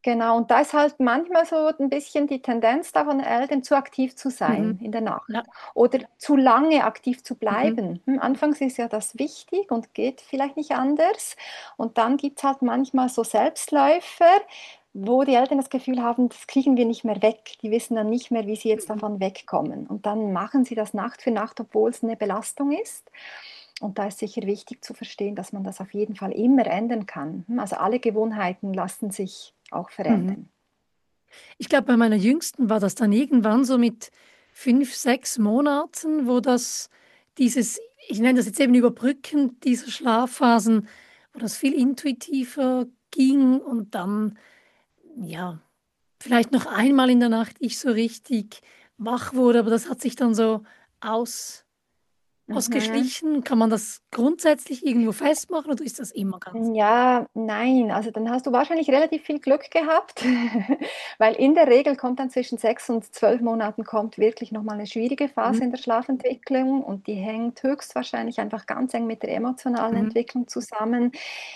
Speaker 2: Genau, und da ist halt manchmal so ein bisschen die Tendenz da von Eltern, zu aktiv zu
Speaker 1: Mhm.
Speaker 2: sein in der Nacht
Speaker 1: Ja.
Speaker 2: oder zu lange aktiv zu
Speaker 1: Mhm.
Speaker 2: bleiben. Anfangs ist ja das wichtig und geht vielleicht nicht anders. Und dann gibt es halt manchmal so Selbstläufer, wo die Eltern das Gefühl haben, das kriegen wir nicht mehr weg. Die wissen dann nicht mehr, wie sie jetzt
Speaker 1: Mhm.
Speaker 2: davon wegkommen. Und dann machen sie das Nacht für Nacht, obwohl es eine Belastung ist. Und da ist sicher wichtig zu verstehen, dass man das auf jeden Fall immer ändern kann. Also alle Gewohnheiten lassen sich auch
Speaker 1: Mhm.
Speaker 2: verändern.
Speaker 1: Ich glaube, bei meiner Jüngsten war das dann irgendwann so mit 5, 6 Monaten, wo dieses, ich nenne das jetzt eben Überbrücken dieser Schlafphasen, wo das viel intuitiver ging und dann, ja, vielleicht noch einmal in der Nacht ich so richtig wach wurde, aber das hat sich dann so aus,
Speaker 2: Mhm.
Speaker 1: ausgeschlichen. Kann man das grundsätzlich irgendwo festmachen oder ist das immer ganz?
Speaker 2: Ja, nein, also dann hast du wahrscheinlich relativ viel Glück gehabt, weil in der Regel kommt dann zwischen 6 und 12 Monaten kommt wirklich nochmal eine schwierige Phase
Speaker 1: Mhm.
Speaker 2: in der Schlafentwicklung und die hängt höchstwahrscheinlich einfach ganz eng mit der emotionalen
Speaker 1: Mhm.
Speaker 2: Entwicklung zusammen,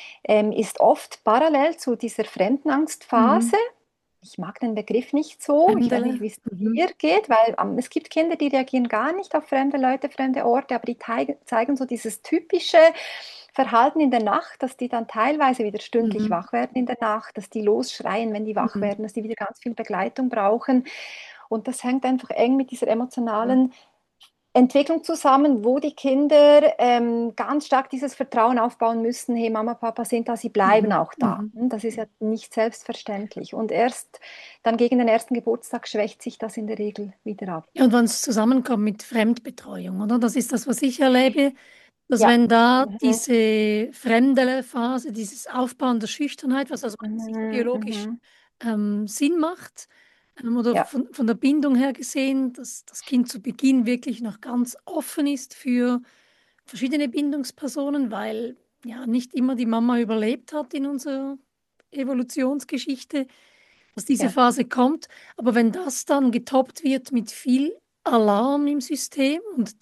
Speaker 2: ist oft parallel zu dieser Fremdenangstphase.
Speaker 1: Mhm.
Speaker 2: Ich mag den Begriff nicht so. Ich weiß nicht,
Speaker 1: Fremdele.
Speaker 2: wie es
Speaker 1: Mhm.
Speaker 2: dir geht, weil es gibt Kinder, die reagieren gar nicht auf fremde Leute, fremde Orte, aber die zeigen so dieses typische Verhalten in der Nacht, dass die dann teilweise wieder stündlich
Speaker 1: Mhm.
Speaker 2: wach werden in der Nacht, dass die losschreien, wenn die wach
Speaker 1: Mhm.
Speaker 2: werden, dass die wieder ganz viel Begleitung brauchen. Und das hängt einfach eng mit dieser
Speaker 1: Mhm.
Speaker 2: emotionalen Entwicklung zusammen, wo die Kinder ganz stark dieses Vertrauen aufbauen müssen, hey, Mama, Papa sind da, sie bleiben
Speaker 1: Mhm.
Speaker 2: auch da.
Speaker 1: Mhm.
Speaker 2: Das ist ja nicht selbstverständlich. Und erst dann gegen den ersten Geburtstag schwächt sich das in der Regel wieder ab.
Speaker 1: Ja, und wenn es zusammenkommt mit Fremdbetreuung, oder? Das ist das, was ich erlebe, dass
Speaker 2: Ja.
Speaker 1: wenn da
Speaker 2: Mhm.
Speaker 1: diese Fremdele-Phase, dieses Aufbauen der Schüchternheit, was also sicher
Speaker 2: Mhm.
Speaker 1: biologisch
Speaker 2: Mhm.
Speaker 1: Sinn macht, oder
Speaker 2: Ja.
Speaker 1: von der Bindung her gesehen, dass das Kind zu Beginn wirklich noch ganz offen ist für verschiedene Bindungspersonen, weil ja nicht immer die Mama überlebt hat in unserer Evolutionsgeschichte, dass diese
Speaker 2: Ja.
Speaker 1: Phase kommt. Aber wenn das dann getoppt wird mit viel Alarm im System und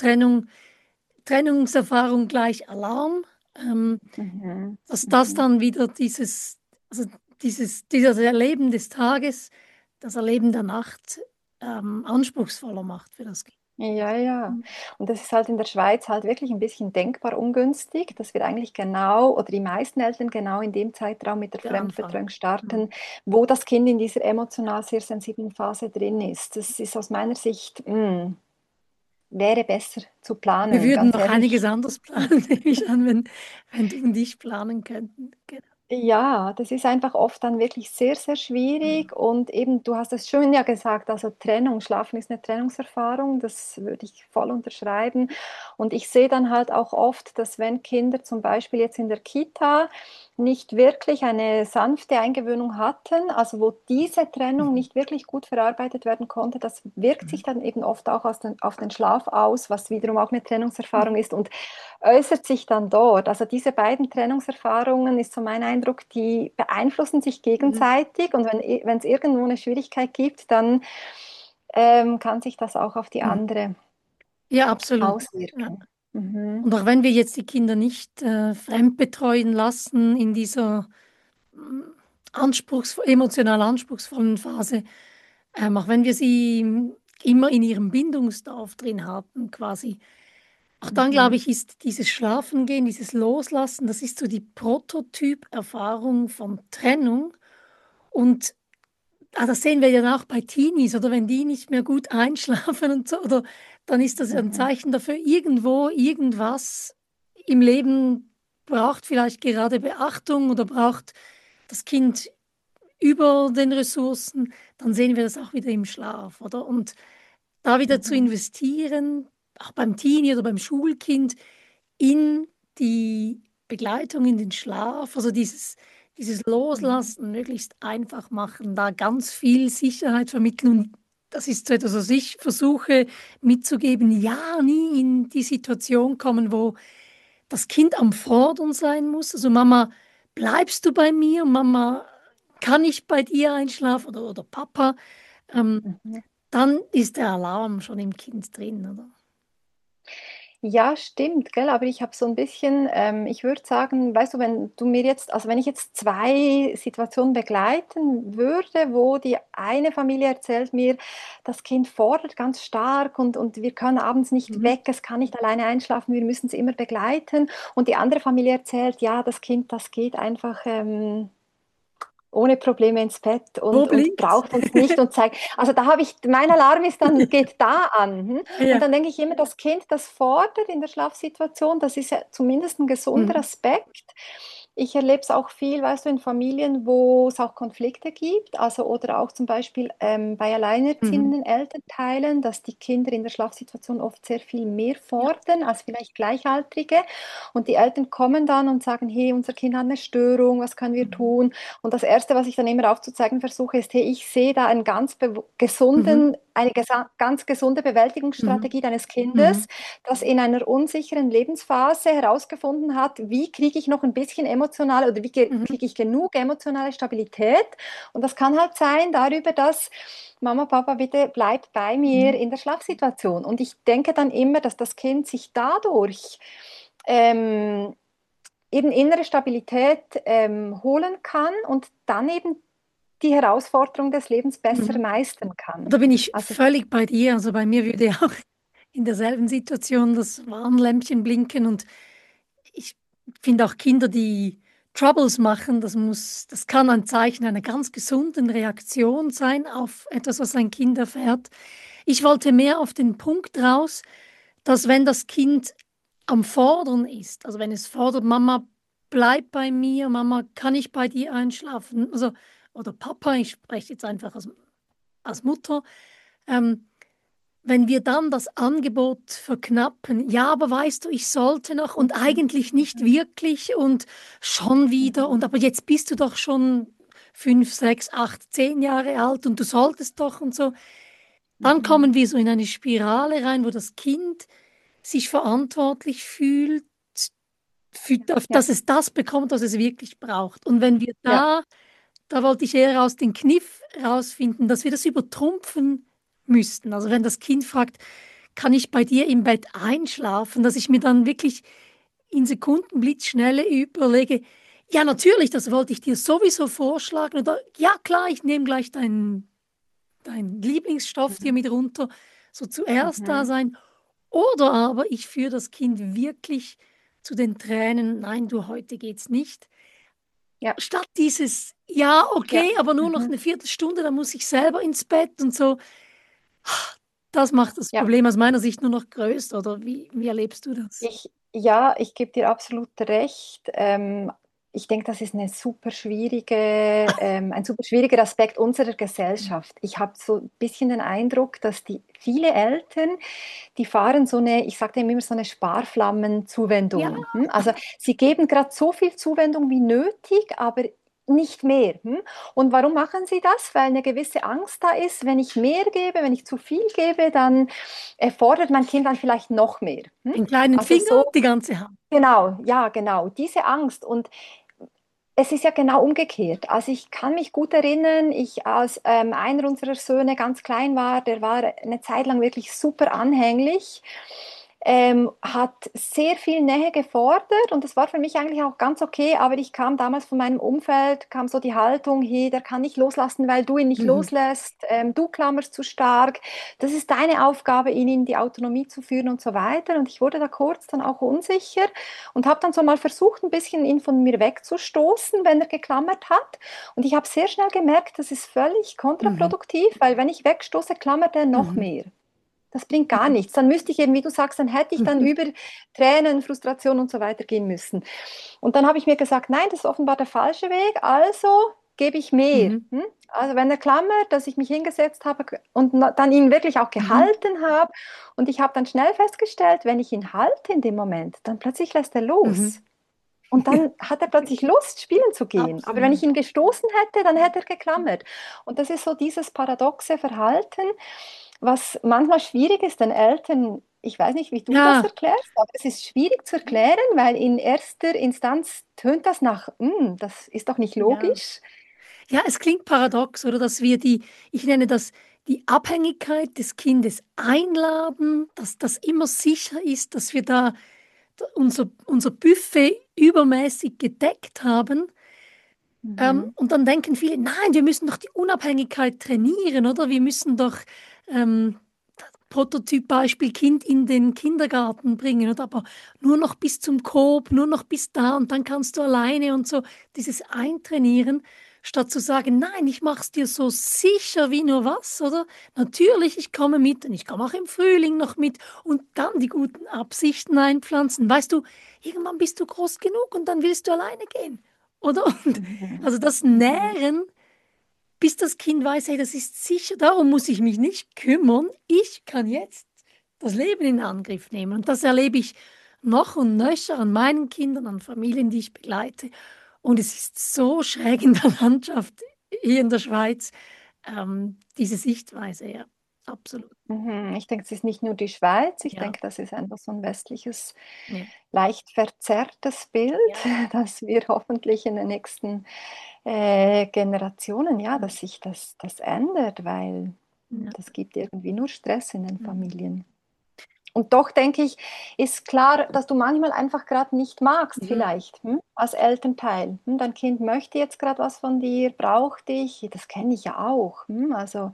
Speaker 1: Trennungserfahrung gleich Alarm,
Speaker 2: Mhm.
Speaker 1: dass das
Speaker 2: Mhm.
Speaker 1: dann wieder also dieses Erleben des Tages, das Erleben der Nacht anspruchsvoller macht für das Kind.
Speaker 2: Ja, ja. Und das ist halt in der Schweiz halt wirklich ein bisschen denkbar ungünstig, dass wir eigentlich genau oder die meisten Eltern genau in dem Zeitraum mit der
Speaker 1: Der Anfang.
Speaker 2: Fremdbetreuung
Speaker 1: Mhm.
Speaker 2: starten, wo das Kind in dieser emotional sehr sensiblen Phase drin ist. Das ist aus meiner Sicht, wäre besser zu
Speaker 1: Wir
Speaker 2: planen,
Speaker 1: würden
Speaker 2: ganz
Speaker 1: noch einiges
Speaker 2: ehrlich.
Speaker 1: anders planen, nehme ich an, wenn du und ich planen könnten. Genau.
Speaker 2: Ja, das ist einfach oft dann wirklich sehr, sehr
Speaker 1: Mhm.
Speaker 2: schwierig und eben, du hast es schön ja gesagt, also Trennung, Schlafen ist eine Trennungserfahrung, das würde ich voll unterschreiben. Und ich sehe dann halt auch oft, dass wenn Kinder zum Beispiel jetzt in der Kita nicht wirklich eine sanfte Eingewöhnung hatten, also wo diese Trennung
Speaker 1: Mhm.
Speaker 2: nicht wirklich gut verarbeitet werden konnte, das wirkt sich
Speaker 1: Mhm.
Speaker 2: dann eben oft auch auf den Schlaf aus, was wiederum auch eine
Speaker 1: Mhm.
Speaker 2: Trennungserfahrung ist. Und äußert sich dann dort. Also diese beiden Trennungserfahrungen ist so mein Eindruck, die beeinflussen sich
Speaker 1: Mhm.
Speaker 2: gegenseitig und wenn es irgendwo eine Schwierigkeit gibt, dann kann sich das auch auf die
Speaker 1: Mhm.
Speaker 2: andere
Speaker 1: Ja, absolut. Ja.
Speaker 2: auswirken. Mhm.
Speaker 1: Und auch wenn wir jetzt die Kinder nicht fremdbetreuen lassen in dieser mm, emotional anspruchsvollen Phase, auch wenn wir sie immer in ihrem Bindungsdorf drin haben, quasi, auch dann, glaube
Speaker 2: Mhm.
Speaker 1: ich, ist dieses Schlafengehen, dieses Loslassen, das ist so die Prototyp-Erfahrung von Trennung. Und das sehen wir ja auch bei Teenies, oder wenn die nicht mehr gut einschlafen und so, oder dann ist das ein
Speaker 2: Mhm.
Speaker 1: Zeichen dafür, irgendwo, irgendwas im Leben braucht vielleicht gerade Beachtung oder braucht das Kind über den Ressourcen, dann sehen wir das auch wieder im Schlaf, oder? Und da wieder zu
Speaker 2: Mhm.
Speaker 1: investieren, auch beim Teenie oder beim Schulkind, in die Begleitung in den Schlaf, also dieses
Speaker 2: Mhm.
Speaker 1: Loslassen möglichst einfach machen, da ganz viel Sicherheit vermitteln. Und das ist so etwas, was ich versuche mitzugeben, ja, nie in die Situation kommen, wo das Kind am Fordern sein muss. Also Mama, bleibst du bei mir? Mama, kann ich bei dir einschlafen? Oder Papa? Ähm,
Speaker 2: Mhm.
Speaker 1: dann ist der Alarm schon im Kind drin, oder?
Speaker 2: Ja, stimmt, gell? Aber ich habe so ein bisschen, ich würde sagen, weißt du, wenn du mir jetzt, also wenn ich jetzt zwei Situationen begleiten würde, wo die eine Familie erzählt mir, das Kind fordert ganz stark und wir können abends nicht
Speaker 1: Mhm.
Speaker 2: weg, es kann nicht alleine einschlafen, wir müssen es immer begleiten. Und die andere Familie erzählt, ja, das Kind, das geht einfach, ohne Probleme ins Bett
Speaker 1: Wo
Speaker 2: und
Speaker 1: blinkt's?
Speaker 2: braucht uns nicht und zeigt. Also da habe ich, mein Alarm ist dann, geht da an. Und
Speaker 1: Ja.
Speaker 2: dann denke ich immer, das Kind, das fordert in der Schlafsituation, das ist ja zumindest ein gesunder
Speaker 1: Mhm.
Speaker 2: Aspekt. Ich erlebe es auch viel, weißt du, in Familien, wo es auch Konflikte gibt, also oder auch zum Beispiel bei
Speaker 1: Mhm.
Speaker 2: alleinerziehenden Elternteilen, dass die Kinder in der Schlafsituation oft sehr viel mehr
Speaker 1: Ja.
Speaker 2: fordern als vielleicht Gleichaltrige. Und die Eltern kommen dann und sagen, hey, unser Kind hat eine Störung, was können wir
Speaker 1: Mhm.
Speaker 2: tun? Und das Erste, was ich dann immer aufzuzeigen versuche, ist, hey, ich sehe da einen
Speaker 1: Mhm.
Speaker 2: eine ganz gesunde
Speaker 1: Mhm.
Speaker 2: Bewältigungsstrategie deines Kindes,
Speaker 1: Mhm.
Speaker 2: das in einer unsicheren Lebensphase herausgefunden hat, wie kriege ich noch ein bisschen emotionale oder wie
Speaker 1: Mhm.
Speaker 2: kriege ich genug emotionale Stabilität. Und das kann halt sein darüber, dass Mama, Papa, bitte bleibt bei mir
Speaker 1: Mhm.
Speaker 2: in der Schlafsituation. Und ich denke dann immer, dass das Kind sich dadurch ähm, eben innere Stabilität holen kann und dann eben die Herausforderung des Lebens besser
Speaker 1: Mhm.
Speaker 2: meistern
Speaker 1: Da
Speaker 2: kann.
Speaker 1: bin ich
Speaker 2: Also,
Speaker 1: völlig bei dir. Also bei mir würde auch in derselben Situation das Warnlämpchen blinken und ich finde auch Kinder, die Troubles machen, das kann ein Zeichen einer ganz gesunden Reaktion sein auf etwas, was ein Kind erfährt. Ich wollte mehr auf den Punkt raus, dass wenn das Kind am Fordern ist, also wenn es fordert, Mama, bleib bei mir, Mama, kann ich bei dir einschlafen? Also, oder Papa, ich spreche jetzt einfach als Mutter, ähm, wenn wir dann das Angebot verknappen, ja, aber weißt du, ich sollte noch und
Speaker 2: mhm,
Speaker 1: eigentlich nicht
Speaker 2: mhm,
Speaker 1: wirklich und schon wieder und
Speaker 2: mhm,
Speaker 1: aber jetzt bist du doch schon 5, 6, 8, 10 Jahre alt und du solltest doch und so, dann
Speaker 2: mhm.
Speaker 1: kommen wir so in eine Spirale rein, wo das Kind sich verantwortlich fühlt,
Speaker 2: Ja,
Speaker 1: dass es das bekommt, was es wirklich braucht. Und wenn wir
Speaker 2: ja,
Speaker 1: da wollte ich eher aus den Kniff rausfinden, dass wir das übertrumpfen müssten. Also wenn das Kind fragt, kann ich bei dir im Bett einschlafen, dass ich mir dann wirklich in Sekundenblitzschnelle überlege, ja natürlich, das wollte ich dir sowieso vorschlagen oder ja klar, ich nehme gleich dein Lieblingsstoff dir
Speaker 2: mhm,
Speaker 1: mit runter, so zuerst da
Speaker 2: mhm.
Speaker 1: sein. Oder aber ich führe das Kind wirklich zu den Tränen, nein, du, heute geht's nicht.
Speaker 2: Ja,
Speaker 1: Statt dieses, ja,
Speaker 2: ja.
Speaker 1: okay, aber nur noch
Speaker 2: Mhm.
Speaker 1: eine Viertelstunde, dann muss ich selber ins Bett und so. Das macht das
Speaker 2: Ja,
Speaker 1: Problem aus meiner Sicht nur noch größer, oder wie erlebst du das?
Speaker 2: ja, ich gebe dir absolut recht. Ich denke, das ist eine super schwierige, ein super schwieriger Aspekt unserer Gesellschaft. Ich habe so ein bisschen den Eindruck, dass die viele Eltern, die fahren so eine, ich sage dem immer so eine
Speaker 1: Ja,
Speaker 2: Sparflammenzuwendung. Also sie geben gerade so viel Zuwendung wie nötig, aber nicht mehr. Und warum machen sie das? Weil eine gewisse Angst da ist, wenn ich mehr gebe, wenn ich zu viel gebe, dann fordert mein Kind dann vielleicht noch mehr.
Speaker 1: den kleinen
Speaker 2: Also
Speaker 1: Finger,
Speaker 2: so,
Speaker 1: die ganze Hand.
Speaker 2: genau, ja, genau, diese Angst. Und es ist ja genau umgekehrt. Also ich kann mich gut erinnern, als einer unserer Söhne ganz klein war, der war eine Zeit lang wirklich super anhänglich, hat sehr viel Nähe gefordert und das war für mich eigentlich auch ganz okay, aber ich kam damals von meinem Umfeld, kam so die Haltung, hey, der kann nicht loslassen, weil du ihn nicht
Speaker 1: Mhm.
Speaker 2: loslässt, du klammerst zu stark, das ist deine Aufgabe, ihn in die Autonomie zu führen und so weiter. Und ich wurde da kurz dann auch unsicher und habe dann so mal versucht, ein bisschen ihn von mir wegzustoßen, wenn er geklammert hat. Und ich habe sehr schnell gemerkt, das ist völlig
Speaker 1: Mhm.
Speaker 2: kontraproduktiv, weil wenn ich wegstoße, klammert er noch
Speaker 1: Mhm.
Speaker 2: mehr. Das bringt gar
Speaker 1: Mhm.
Speaker 2: nichts. Dann müsste ich eben, wie du sagst, dann hätte ich dann
Speaker 1: Mhm.
Speaker 2: über Tränen, Frustration und so weiter gehen müssen. Und dann habe ich mir gesagt, nein, das ist offenbar der falsche Weg, also gebe ich mehr.
Speaker 1: Mhm.
Speaker 2: Also wenn er klammert, dass ich mich hingesetzt habe und dann ihn wirklich auch
Speaker 1: Mhm.
Speaker 2: gehalten habe. Und ich habe dann schnell festgestellt, wenn ich ihn halte in dem Moment, dann plötzlich lässt er los.
Speaker 1: Mhm.
Speaker 2: Und dann hat er plötzlich Lust, spielen zu gehen. Aber wenn ich
Speaker 1: Absolut.
Speaker 2: ihn gestoßen hätte, dann hätte er geklammert. Und das ist so dieses paradoxe Verhalten, was manchmal schwierig ist, den Eltern, ich weiß nicht, wie du das
Speaker 1: Ja,
Speaker 2: erklärst, aber es ist schwierig zu erklären, weil in erster Instanz tönt das nach, das ist doch nicht
Speaker 1: ja.
Speaker 2: logisch.
Speaker 1: Ja, es klingt paradox, oder dass wir ich nenne das die Abhängigkeit des Kindes einladen, dass das immer sicher ist, dass wir da unser Buffet übermäßig gedeckt haben.
Speaker 2: Mhm.
Speaker 1: Und dann denken viele, nein, wir müssen doch die Unabhängigkeit trainieren, oder? Wir müssen doch ähm, Prototypbeispiel Kind in den Kindergarten bringen, oder? Aber nur noch bis zum Coop, nur noch bis da und dann kannst du alleine und so. Dieses Eintrainieren, statt zu sagen, nein, ich mache es dir so sicher wie nur was, oder? Natürlich, ich komme mit und ich komme auch im Frühling noch mit und dann die guten Absichten einpflanzen. Weißt du, irgendwann bist du groß genug und dann willst du alleine gehen, oder? Und
Speaker 2: Mhm.
Speaker 1: also das
Speaker 2: Mhm.
Speaker 1: Nähren, bis das Kind weiß, hey, das ist sicher, darum muss ich mich nicht kümmern. Ich kann jetzt das Leben in Angriff nehmen. Und das erlebe ich noch und nöcher an meinen Kindern, an Familien, die ich begleite. Und es ist so schräg in der Landschaft hier in der Schweiz, diese Sichtweise, ja, absolut.
Speaker 2: Mhm. Ich denke, es ist nicht nur die Schweiz. Ich
Speaker 1: Ja,
Speaker 2: denke, das ist einfach so ein westliches,
Speaker 1: ja,
Speaker 2: leicht verzerrtes Bild,
Speaker 1: ja,
Speaker 2: dass wir hoffentlich in den nächsten Generationen, ja,
Speaker 1: ja,
Speaker 2: dass sich das ändert, weil
Speaker 1: ja.
Speaker 2: das gibt irgendwie nur Stress in den
Speaker 1: Mhm.
Speaker 2: Familien. Und doch denke ich, ist klar, dass du manchmal einfach gerade nicht magst,
Speaker 1: Mhm.
Speaker 2: vielleicht, als Elternteil. Dein Kind möchte jetzt gerade was von dir, braucht dich. Das kenne ich ja auch. Also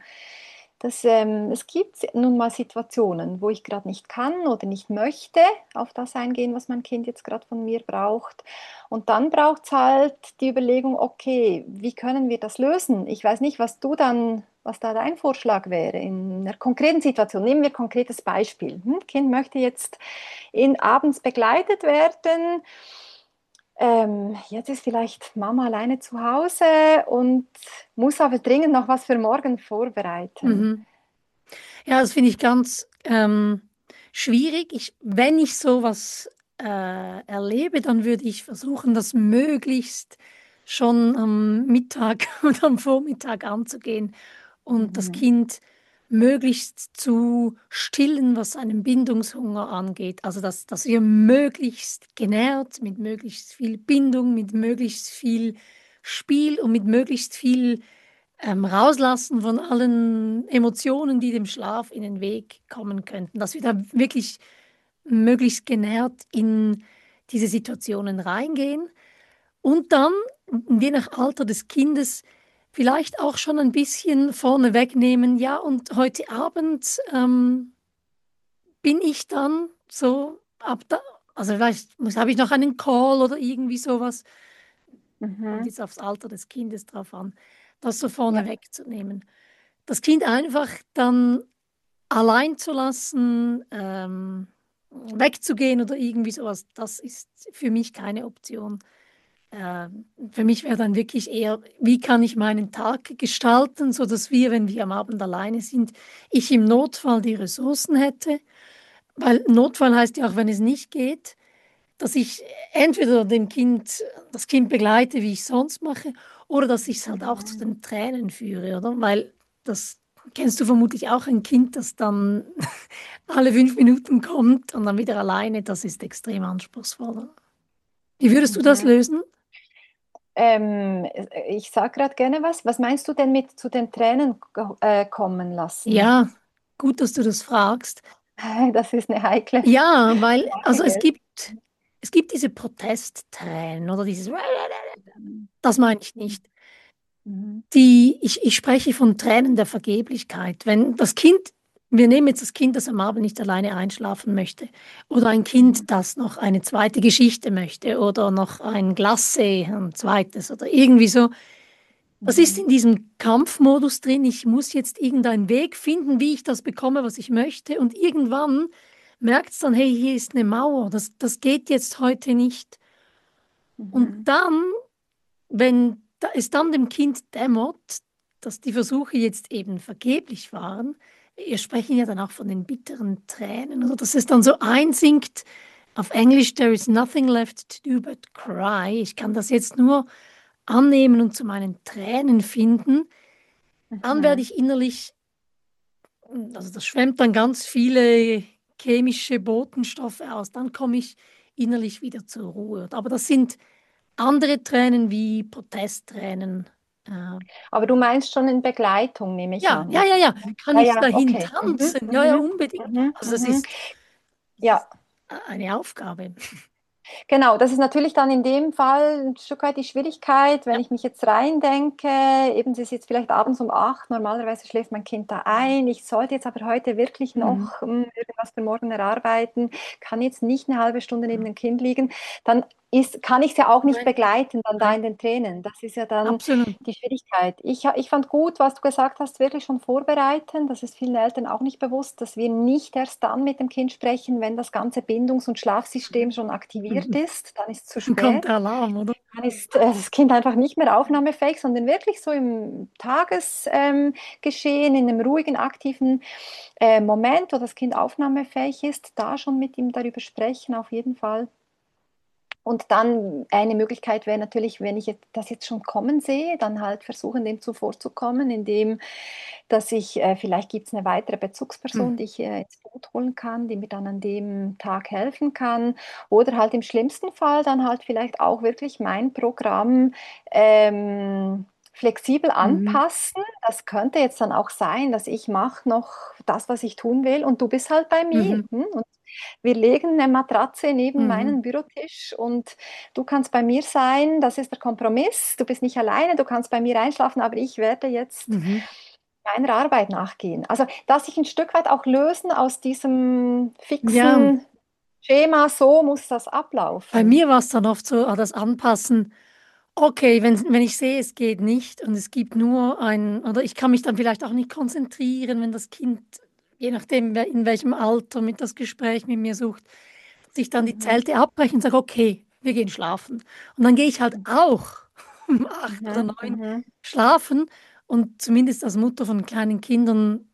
Speaker 2: es gibt nun mal Situationen, wo ich gerade nicht kann oder nicht möchte auf das eingehen, was mein Kind jetzt gerade von mir braucht. Und dann braucht es halt die Überlegung, okay, wie können wir das lösen? Ich weiß nicht, was da dein Vorschlag wäre in einer konkreten Situation. Nehmen wir ein konkretes Beispiel. Kind möchte jetzt abends begleitet werden. Jetzt ist vielleicht Mama alleine zu Hause und muss aber dringend noch was für morgen vorbereiten.
Speaker 1: Mhm. Ja, das finde ich ganz schwierig. Wenn ich sowas erlebe, dann würde ich versuchen, das möglichst schon am Mittag oder am Vormittag anzugehen und das
Speaker 2: Mhm.
Speaker 1: Kind möglichst zu stillen, was einen Bindungshunger angeht. Also, dass wir möglichst genährt, mit möglichst viel Bindung, mit möglichst viel Spiel und mit möglichst viel rauslassen von allen Emotionen, die dem Schlaf in den Weg kommen könnten, dass wir da wirklich möglichst genährt in diese Situationen reingehen und dann, je nach Alter des Kindes, vielleicht auch schon ein bisschen vorne wegnehmen, ja, und heute Abend bin ich dann so ab da, also vielleicht habe ich noch einen Call oder irgendwie sowas, kommt
Speaker 2: Mhm.
Speaker 1: jetzt aufs Alter des Kindes drauf an, das so vorne
Speaker 2: Ja.
Speaker 1: wegzunehmen. Das Kind einfach dann allein zu lassen, wegzugehen oder irgendwie sowas, das ist für mich keine Option. Für mich wäre dann wirklich eher, wie kann ich meinen Tag gestalten, sodass wir, wenn wir am Abend alleine sind, ich im Notfall die Ressourcen hätte. Weil Notfall heißt ja auch, wenn es nicht geht, dass ich entweder das Kind begleite, wie ich sonst mache, oder dass ich es halt auch zu
Speaker 2: Mhm.
Speaker 1: den Tränen führe, oder? Weil das kennst du vermutlich auch, ein Kind, das dann alle 5 Minuten kommt und dann wieder alleine, das ist extrem anspruchsvoll. Oder? Wie würdest du das
Speaker 2: Mhm.
Speaker 1: lösen?
Speaker 2: Ich sage gerade gerne was. Was meinst du denn mit zu den Tränen kommen lassen?
Speaker 1: Ja, gut, dass du das fragst.
Speaker 2: Das ist eine heikle
Speaker 1: Ja, weil,
Speaker 2: Sache,
Speaker 1: also
Speaker 2: gell?
Speaker 1: es gibt diese Protesttränen oder dieses,
Speaker 2: Mhm.
Speaker 1: das meine ich nicht.
Speaker 2: Mhm.
Speaker 1: Ich spreche von Tränen der Vergeblichkeit. Wenn das Kind, wir nehmen jetzt das Kind, das am Abend nicht alleine einschlafen möchte, oder ein
Speaker 2: Mhm.
Speaker 1: Kind, das noch eine zweite Geschichte möchte, oder noch ein Glacé, ein zweites, oder irgendwie so. Das ist
Speaker 2: Mhm.
Speaker 1: in diesem Kampfmodus drin. Ich muss jetzt irgendeinen Weg finden, wie ich das bekomme, was ich möchte. Und irgendwann merkt es dann, hey, hier ist eine Mauer. Das geht jetzt heute nicht. Und
Speaker 2: Mhm.
Speaker 1: dann, wenn es dann dem Kind dämmert, dass die Versuche jetzt eben vergeblich waren, wir sprechen ja dann auch von den bitteren Tränen, oder dass es dann so einsinkt, auf Englisch, there is nothing left to do but cry. Ich kann das jetzt nur annehmen und zu meinen Tränen finden. Dann werde
Speaker 2: Mhm.
Speaker 1: ich innerlich, also das schwemmt dann ganz viele chemische Botenstoffe aus. Dann komme ich innerlich wieder zur Ruhe. Aber das sind andere Tränen wie Protesttränen. Äh,
Speaker 2: Aber du meinst schon in Begleitung, nehme ich
Speaker 1: ja,
Speaker 2: an,
Speaker 1: ja,
Speaker 2: oder?
Speaker 1: ja, ja.
Speaker 2: Mhm.
Speaker 1: Kann
Speaker 2: Ja,
Speaker 1: ich
Speaker 2: ja,
Speaker 1: dahin
Speaker 2: okay.
Speaker 1: tanzen? Ja, ja,
Speaker 2: Mhm,
Speaker 1: unbedingt.
Speaker 2: mhm,
Speaker 1: Also
Speaker 2: mhm.
Speaker 1: das
Speaker 2: Ja,
Speaker 1: ist eine Aufgabe.
Speaker 2: genau, das ist natürlich dann in dem Fall ein Stück weit die Schwierigkeit, wenn
Speaker 1: Ja.
Speaker 2: ich mich jetzt reindenke, eben es ist jetzt vielleicht abends um 8, normalerweise schläft mein Kind da ein, ich sollte jetzt aber heute wirklich
Speaker 1: Mhm.
Speaker 2: noch irgendwas für morgen erarbeiten, kann jetzt nicht eine halbe Stunde neben
Speaker 1: Ja.
Speaker 2: dem Kind liegen, dann kann ich es ja auch nicht
Speaker 1: Nein,
Speaker 2: begleiten, dann da
Speaker 1: nein,
Speaker 2: in den Tränen. Das ist ja dann
Speaker 1: absolut.
Speaker 2: die Schwierigkeit. Ich fand gut, was du gesagt hast, wirklich schon vorbereiten. Das ist vielen Eltern auch nicht bewusst, dass wir nicht erst dann mit dem Kind sprechen, wenn das ganze Bindungs- und Schlafsystem schon aktiviert
Speaker 1: Mhm.
Speaker 2: ist. Dann ist es zu
Speaker 1: Dann kommt
Speaker 2: spät.
Speaker 1: der Alarm, oder?
Speaker 2: Dann ist das Kind einfach nicht mehr aufnahmefähig, sondern wirklich so im Tagesgeschehen, in einem ruhigen, aktiven Moment, wo das Kind aufnahmefähig ist, da schon mit ihm darüber sprechen, auf jeden Fall. Und dann eine Möglichkeit wäre natürlich, wenn ich das jetzt schon kommen sehe, dann halt versuchen, dem zuvorzukommen, indem, dass ich, vielleicht gibt es eine weitere
Speaker 1: Mhm.
Speaker 2: Bezugsperson, die ich ins Boot holen kann, die mir dann an dem Tag helfen kann. Oder halt im schlimmsten Fall dann halt vielleicht auch wirklich mein Programm flexibel
Speaker 1: Mhm.
Speaker 2: anpassen. Das könnte jetzt dann auch sein, dass ich mache noch das, was ich tun will und du bist halt bei mir.
Speaker 1: Mhm.
Speaker 2: Und wir legen eine Matratze neben
Speaker 1: Mhm.
Speaker 2: meinen Bürotisch und du kannst bei mir sein. Das ist der Kompromiss. Du bist nicht alleine, du kannst bei mir einschlafen, aber ich werde jetzt
Speaker 1: Mhm.
Speaker 2: meiner Arbeit nachgehen. Also, dass sich ein Stück weit auch lösen aus diesem
Speaker 1: Ja,
Speaker 2: fixen Schema, so muss das
Speaker 1: bei
Speaker 2: ablaufen.
Speaker 1: mir war es dann oft so, das Anpassen. Okay, wenn ich sehe, es geht nicht und es gibt nur ein, oder ich kann mich dann vielleicht auch nicht konzentrieren, wenn das Kind, je nachdem, in welchem Alter mit das Gespräch mit mir sucht, sich dann die
Speaker 2: Mhm.
Speaker 1: Zelte abbrechen und sage, okay, wir gehen schlafen. Und dann gehe ich halt auch um 8 oder 9
Speaker 2: Mhm.
Speaker 1: schlafen und zumindest als Mutter von kleinen Kindern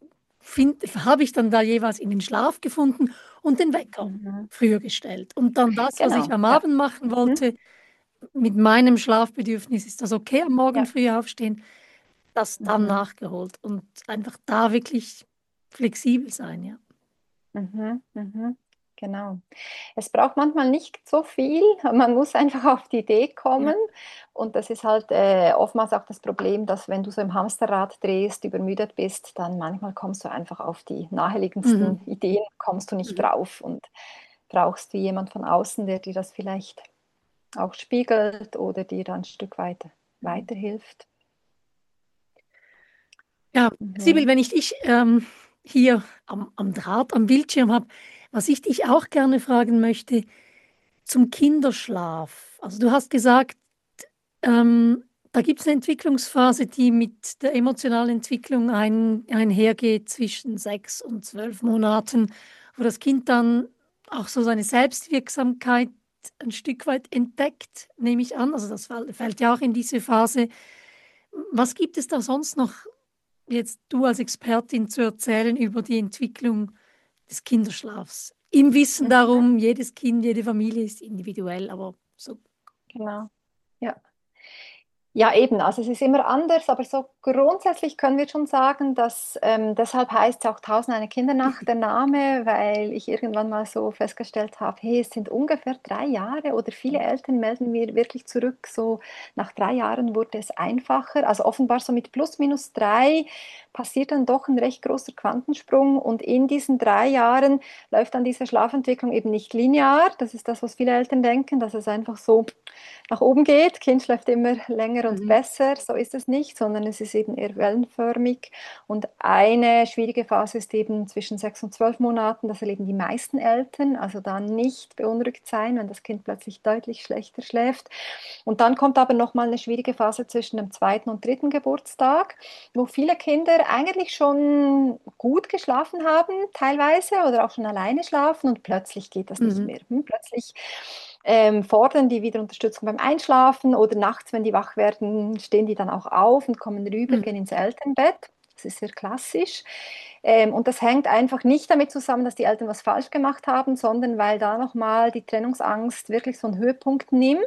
Speaker 1: habe ich dann da jeweils in den Schlaf gefunden und den Wecker
Speaker 2: Mhm.
Speaker 1: früher gestellt. Und dann das, was ich
Speaker 2: Genau,
Speaker 1: am
Speaker 2: ja.
Speaker 1: Abend machen
Speaker 2: Mhm.
Speaker 1: wollte, mit meinem Schlafbedürfnis ist das okay, am Morgen
Speaker 2: Ja.
Speaker 1: früh aufstehen, das dann
Speaker 2: Mhm.
Speaker 1: nachgeholt und einfach da wirklich flexibel sein, ja.
Speaker 2: Mhm. Mhm. Genau. Es braucht manchmal nicht so viel, man muss einfach auf die Idee
Speaker 1: Ja.
Speaker 2: kommen. Und das ist halt oftmals auch das Problem, dass wenn du so im Hamsterrad drehst, übermüdet bist, dann manchmal kommst du einfach auf die naheliegendsten
Speaker 1: Mhm.
Speaker 2: Ideen, kommst du nicht
Speaker 1: Mhm.
Speaker 2: drauf und brauchst du jemand von außen, der dir das vielleicht auch spiegelt oder dir dann ein Stück weit weiterhilft.
Speaker 1: Ja, Sibyl,
Speaker 2: Mhm.
Speaker 1: wenn ich dich hier am Draht, am Bildschirm habe, was ich dich auch gerne fragen möchte, zum Kinderschlaf. Also du hast gesagt, da gibt es eine Entwicklungsphase, die mit der emotionalen Entwicklung einhergeht zwischen 6 und 12 Monaten, wo das Kind dann auch so seine Selbstwirksamkeit ein Stück weit entdeckt, nehme ich an. Also das fällt ja auch in diese Phase. Was gibt es da sonst noch, jetzt du als Expertin, zu erzählen über die Entwicklung des Kinderschlafs? Im Wissen
Speaker 2: Mhm.
Speaker 1: darum, jedes Kind, jede Familie ist individuell, aber so.
Speaker 2: Genau. Ja. Ja, eben, also es ist immer anders, aber so grundsätzlich können wir schon sagen, dass deshalb heißt es auch Tausend eine Kindernacht der Name, weil ich irgendwann mal so festgestellt habe, hey, es sind ungefähr 3 Jahre oder viele Eltern melden mir wirklich zurück, so nach 3 Jahren wurde es einfacher. Also offenbar so mit plus minus drei passiert dann doch ein recht großer Quantensprung und in diesen 3 Jahren läuft dann diese Schlafentwicklung eben nicht linear. Das ist das, was viele Eltern denken, dass es einfach so nach oben geht. Kind schläft immer länger und
Speaker 1: Mhm.
Speaker 2: besser, so ist es nicht, sondern es ist eben eher wellenförmig. Und eine schwierige Phase ist eben zwischen 6 und 12 Monaten. Das erleben die meisten Eltern, also dann nicht beunruhigt sein, wenn das Kind plötzlich deutlich schlechter schläft. Und dann kommt aber nochmal eine schwierige Phase zwischen dem zweiten und dritten Geburtstag, wo viele Kinder eigentlich schon gut geschlafen haben, teilweise, oder auch schon alleine schlafen und plötzlich geht das nicht
Speaker 1: Mhm.
Speaker 2: mehr. Plötzlich fordern die wieder Unterstützung beim Einschlafen oder nachts, wenn die wach werden, stehen die dann auch auf und kommen rüber,
Speaker 1: Mhm.
Speaker 2: gehen ins Elternbett. Das ist sehr klassisch. Und das hängt einfach nicht damit zusammen, dass die Eltern was falsch gemacht haben, sondern weil da nochmal die Trennungsangst wirklich so einen Höhepunkt nimmt.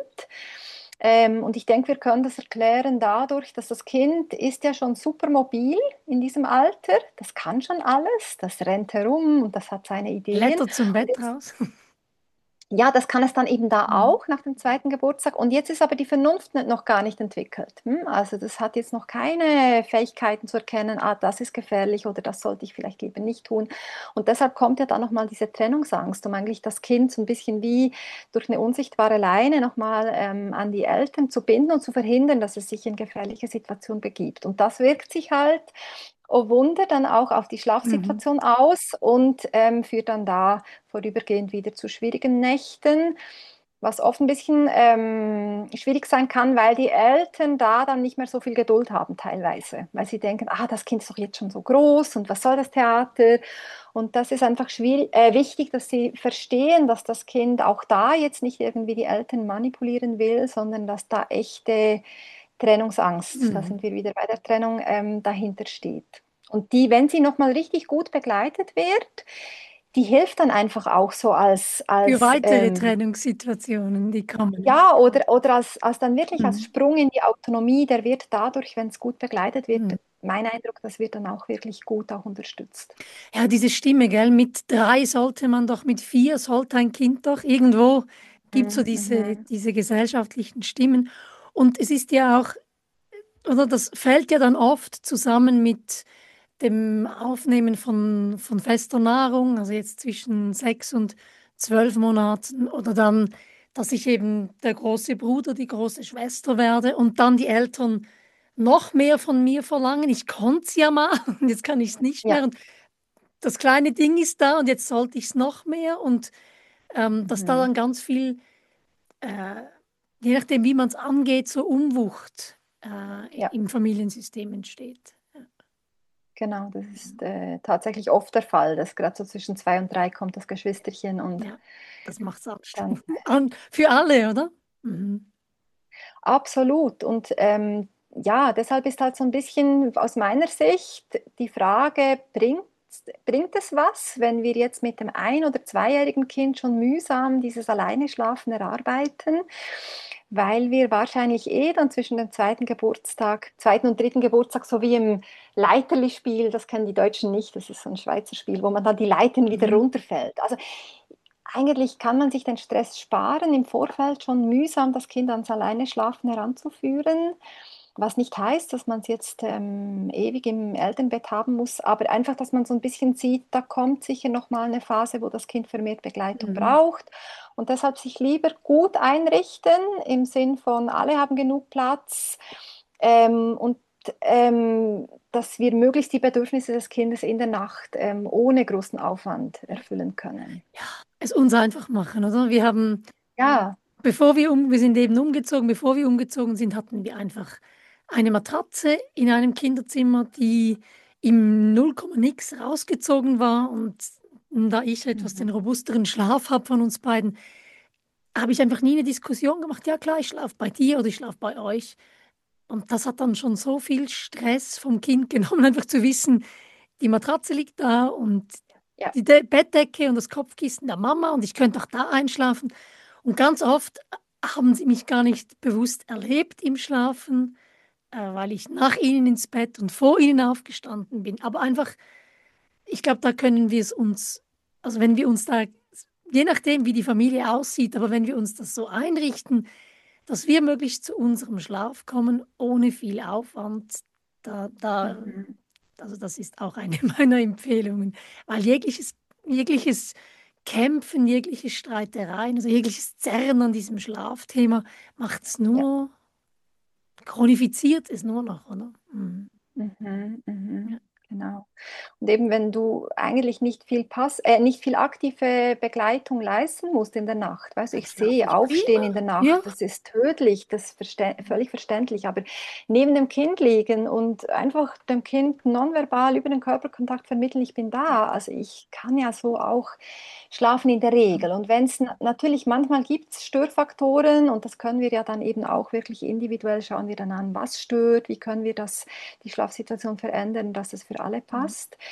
Speaker 2: Und ich denke, wir können das erklären dadurch, dass das Kind ist ja schon super mobil in diesem Alter. Das kann schon alles, das rennt herum und das hat seine Ideen.
Speaker 1: Blätter zum
Speaker 2: Und
Speaker 1: Bett
Speaker 2: jetzt
Speaker 1: raus.
Speaker 2: ja, das kann es dann eben da
Speaker 1: Mhm.
Speaker 2: auch nach dem zweiten Geburtstag. Und jetzt ist aber die Vernunft noch gar nicht entwickelt. Also das hat jetzt noch keine Fähigkeiten zu erkennen, ah, das ist gefährlich oder das sollte ich vielleicht lieber nicht tun. Und deshalb kommt ja dann nochmal diese Trennungsangst, um eigentlich das Kind so ein bisschen wie durch eine unsichtbare Leine nochmal an die Eltern zu binden und zu verhindern, dass es sich in gefährliche Situationen begibt. Und das wirkt sich halt, oh Wunder, dann auch auf die
Speaker 1: Mhm.
Speaker 2: Schlafsituation aus und führt dann da vorübergehend wieder zu schwierigen Nächten, was oft ein bisschen schwierig sein kann, weil die Eltern da dann nicht mehr so viel Geduld haben teilweise, weil sie denken, ah, das Kind ist doch jetzt schon so groß und was soll das Theater? Und das ist einfach wichtig, dass sie verstehen, dass das Kind auch da jetzt nicht irgendwie die Eltern manipulieren will, sondern dass da echte Trennungsangst, da
Speaker 1: Mhm.
Speaker 2: sind wir wieder bei der Trennung, dahinter steht. Und die, wenn sie nochmal richtig gut begleitet wird, die hilft dann einfach auch so
Speaker 1: Für weitere Trennungssituationen, die kommen.
Speaker 2: ja, oder als dann wirklich als
Speaker 1: Mhm.
Speaker 2: Sprung in die Autonomie, der wird dadurch, wenn es gut begleitet
Speaker 1: Mhm.
Speaker 2: wird, mein Eindruck, das wird dann auch wirklich gut auch unterstützt.
Speaker 1: Ja, diese Stimme, gell? Mit 3 sollte man doch, mit 4 sollte ein Kind doch. Irgendwo gibt es so
Speaker 2: Mhm,
Speaker 1: diese gesellschaftlichen Stimmen. Und es ist ja auch, oder das fällt ja dann oft zusammen mit dem Aufnehmen von fester Nahrung, also jetzt zwischen 6 und 12 Monaten, oder dann, dass ich eben der große Bruder, die große Schwester werde und dann die Eltern noch mehr von mir verlangen. Ich konnte es ja mal und jetzt kann ich es nicht mehr.
Speaker 2: ja.
Speaker 1: Und das kleine Ding ist da und jetzt sollte ich es noch mehr. Und dass da
Speaker 2: Mhm.
Speaker 1: dann ganz viel, äh, je nachdem, wie man es angeht, so Unwucht
Speaker 2: Ja,
Speaker 1: im Familiensystem entsteht.
Speaker 2: genau, das ist tatsächlich oft der Fall, dass gerade so zwischen 2 und 3 kommt das Geschwisterchen und
Speaker 1: Ja, das macht es
Speaker 2: dann
Speaker 1: anstrengend. Für alle, oder? Mhm.
Speaker 2: absolut. Und ja, deshalb ist halt so ein bisschen aus meiner Sicht die Frage, bringt es was, wenn wir jetzt mit dem 1- oder 2-jährigen Kind schon mühsam dieses Alleine schlafen erarbeiten, weil wir wahrscheinlich dann zwischen dem zweiten und dritten Geburtstag, so wie im Leiterli-Spiel, das kennen die Deutschen nicht, das ist so ein Schweizer Spiel, wo man dann die Leitern wieder
Speaker 1: Mhm.
Speaker 2: runterfällt. Also eigentlich kann man sich den Stress sparen, im Vorfeld schon mühsam das Kind ans Alleine schlafen heranzuführen, was nicht heißt, dass man es jetzt ewig im Elternbett haben muss, aber einfach, dass man so ein bisschen sieht, da kommt sicher noch mal eine Phase, wo das Kind vermehrt Begleitung
Speaker 1: Mhm.
Speaker 2: braucht und deshalb sich lieber gut einrichten im Sinn von, alle haben genug Platz und dass wir möglichst die Bedürfnisse des Kindes in der Nacht ohne großen Aufwand erfüllen können.
Speaker 1: Ja, es uns einfach machen, oder? Wir haben,
Speaker 2: Ja.
Speaker 1: wir sind eben umgezogen, bevor wir umgezogen sind, hatten wir einfach eine Matratze in einem Kinderzimmer, die im 0, nix rausgezogen war. Und da ich etwas den
Speaker 2: Mhm.
Speaker 1: robusteren Schlaf habe von uns beiden, habe ich einfach nie eine Diskussion gemacht. Ja klar, ich schlafe bei dir oder ich schlafe bei euch. Und das hat dann schon so viel Stress vom Kind genommen, einfach zu wissen, die Matratze liegt da und
Speaker 2: Ja.
Speaker 1: die Bettdecke und das Kopfkissen der Mama und ich könnte auch da einschlafen. Und ganz oft haben sie mich gar nicht bewusst erlebt im Schlafen, weil ich nach ihnen ins Bett und vor ihnen aufgestanden bin. Aber einfach, ich glaube, da können wir es uns, also wenn wir uns da, je nachdem, wie die Familie aussieht, aber wenn wir uns das so einrichten, dass wir möglichst zu unserem Schlaf kommen, ohne viel Aufwand, da,
Speaker 2: Mhm.
Speaker 1: also das ist auch eine meiner Empfehlungen, weil jegliches Kämpfen, jegliche Streitereien, also jegliches Zerren an diesem Schlafthema macht es
Speaker 2: Ja.
Speaker 1: nur, chronifiziert es nur noch, oder? Mhm.
Speaker 2: Mhm. Mhm.
Speaker 1: Ja.
Speaker 2: Genau. Und eben, wenn du eigentlich nicht viel aktive Begleitung leisten musst in der Nacht. Weißt du,
Speaker 1: Dann
Speaker 2: ich
Speaker 1: schlafe
Speaker 2: sehe
Speaker 1: ich
Speaker 2: Aufstehen in
Speaker 1: prima.
Speaker 2: der Nacht,
Speaker 1: Ja.
Speaker 2: das ist tödlich, das ist völlig verständlich. Aber neben dem Kind liegen und einfach dem Kind nonverbal über den Körperkontakt vermitteln, ich bin da. Also ich kann ja so auch schlafen in der Regel. Und wenn es natürlich manchmal gibt es Störfaktoren und das können wir ja dann eben auch wirklich individuell schauen wir dann an, was stört, wie können wir die Schlafsituation verändern, dass es für alle
Speaker 1: Mhm.
Speaker 2: passt.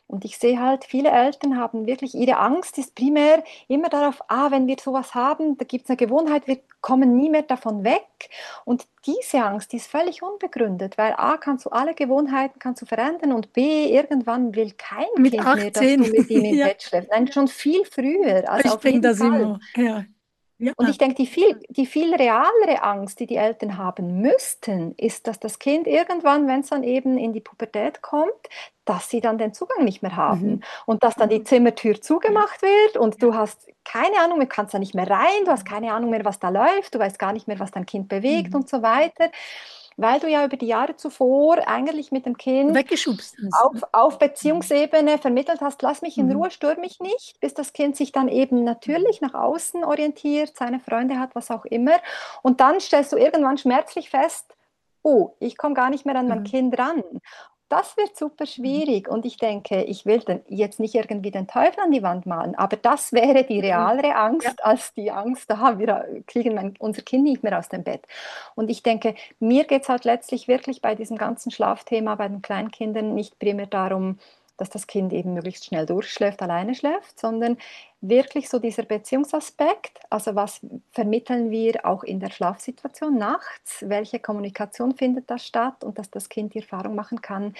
Speaker 2: Und ich sehe halt, viele Eltern haben wirklich, ihre Angst ist primär immer darauf, wenn wir sowas haben, da gibt es eine Gewohnheit, wir kommen nie mehr davon weg. Und diese Angst, die ist völlig unbegründet, weil A, kannst du alle Gewohnheiten kannst du verändern und B, irgendwann will kein
Speaker 1: Mit
Speaker 2: Kind mehr, dass
Speaker 1: 18,
Speaker 2: du mit ihm im
Speaker 1: ja,
Speaker 2: Bett schläfst. Nein, schon viel früher, also
Speaker 1: ich
Speaker 2: auf
Speaker 1: bringe
Speaker 2: jeden
Speaker 1: das
Speaker 2: Fall.
Speaker 1: immer. Ja, ja,
Speaker 2: Und ich denke, die viel realere Angst, die die Eltern haben müssten, ist, dass das Kind irgendwann, wenn es dann eben in die Pubertät kommt, dass sie dann den Zugang nicht mehr haben
Speaker 1: mhm.
Speaker 2: und dass dann die Zimmertür
Speaker 1: Ja,
Speaker 2: zugemacht wird und
Speaker 1: ja.
Speaker 2: du hast keine Ahnung, du kannst da nicht mehr rein, du hast keine Ahnung mehr, was da läuft, du weißt gar nicht mehr, was dein Kind bewegt
Speaker 1: Mhm.
Speaker 2: und so weiter, weil du ja über die Jahre zuvor eigentlich mit dem Kind
Speaker 1: Weggeschubst hast.
Speaker 2: auf
Speaker 1: Mhm.
Speaker 2: Beziehungsebene vermittelt hast, lass mich in
Speaker 1: Mhm.
Speaker 2: Ruhe, stör mich nicht, bis das Kind sich dann eben natürlich nach außen orientiert, seine Freunde hat, was auch immer. Und dann stellst du irgendwann schmerzlich fest, oh, ich komme gar nicht mehr an mein
Speaker 1: Mhm.
Speaker 2: Kind ran. Das wird super
Speaker 1: Mhm.
Speaker 2: schwierig und ich denke, ich will dann jetzt nicht irgendwie den Teufel an die Wand malen, aber das wäre die
Speaker 1: Mhm.
Speaker 2: realere
Speaker 1: Ja.
Speaker 2: Angst als die Angst, wir kriegen unser Kind nicht mehr aus dem Bett. Und ich denke, mir geht es halt letztlich wirklich bei diesem ganzen Schlafthema bei den Kleinkindern nicht primär darum, dass das Kind eben möglichst schnell durchschläft, alleine schläft, sondern wirklich so dieser Beziehungsaspekt, also was vermitteln wir auch in der Schlafsituation nachts, welche Kommunikation findet da statt und dass das Kind die Erfahrung machen kann,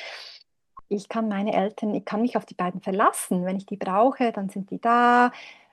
Speaker 2: ich kann mich auf die beiden verlassen, wenn ich die brauche, dann sind die da.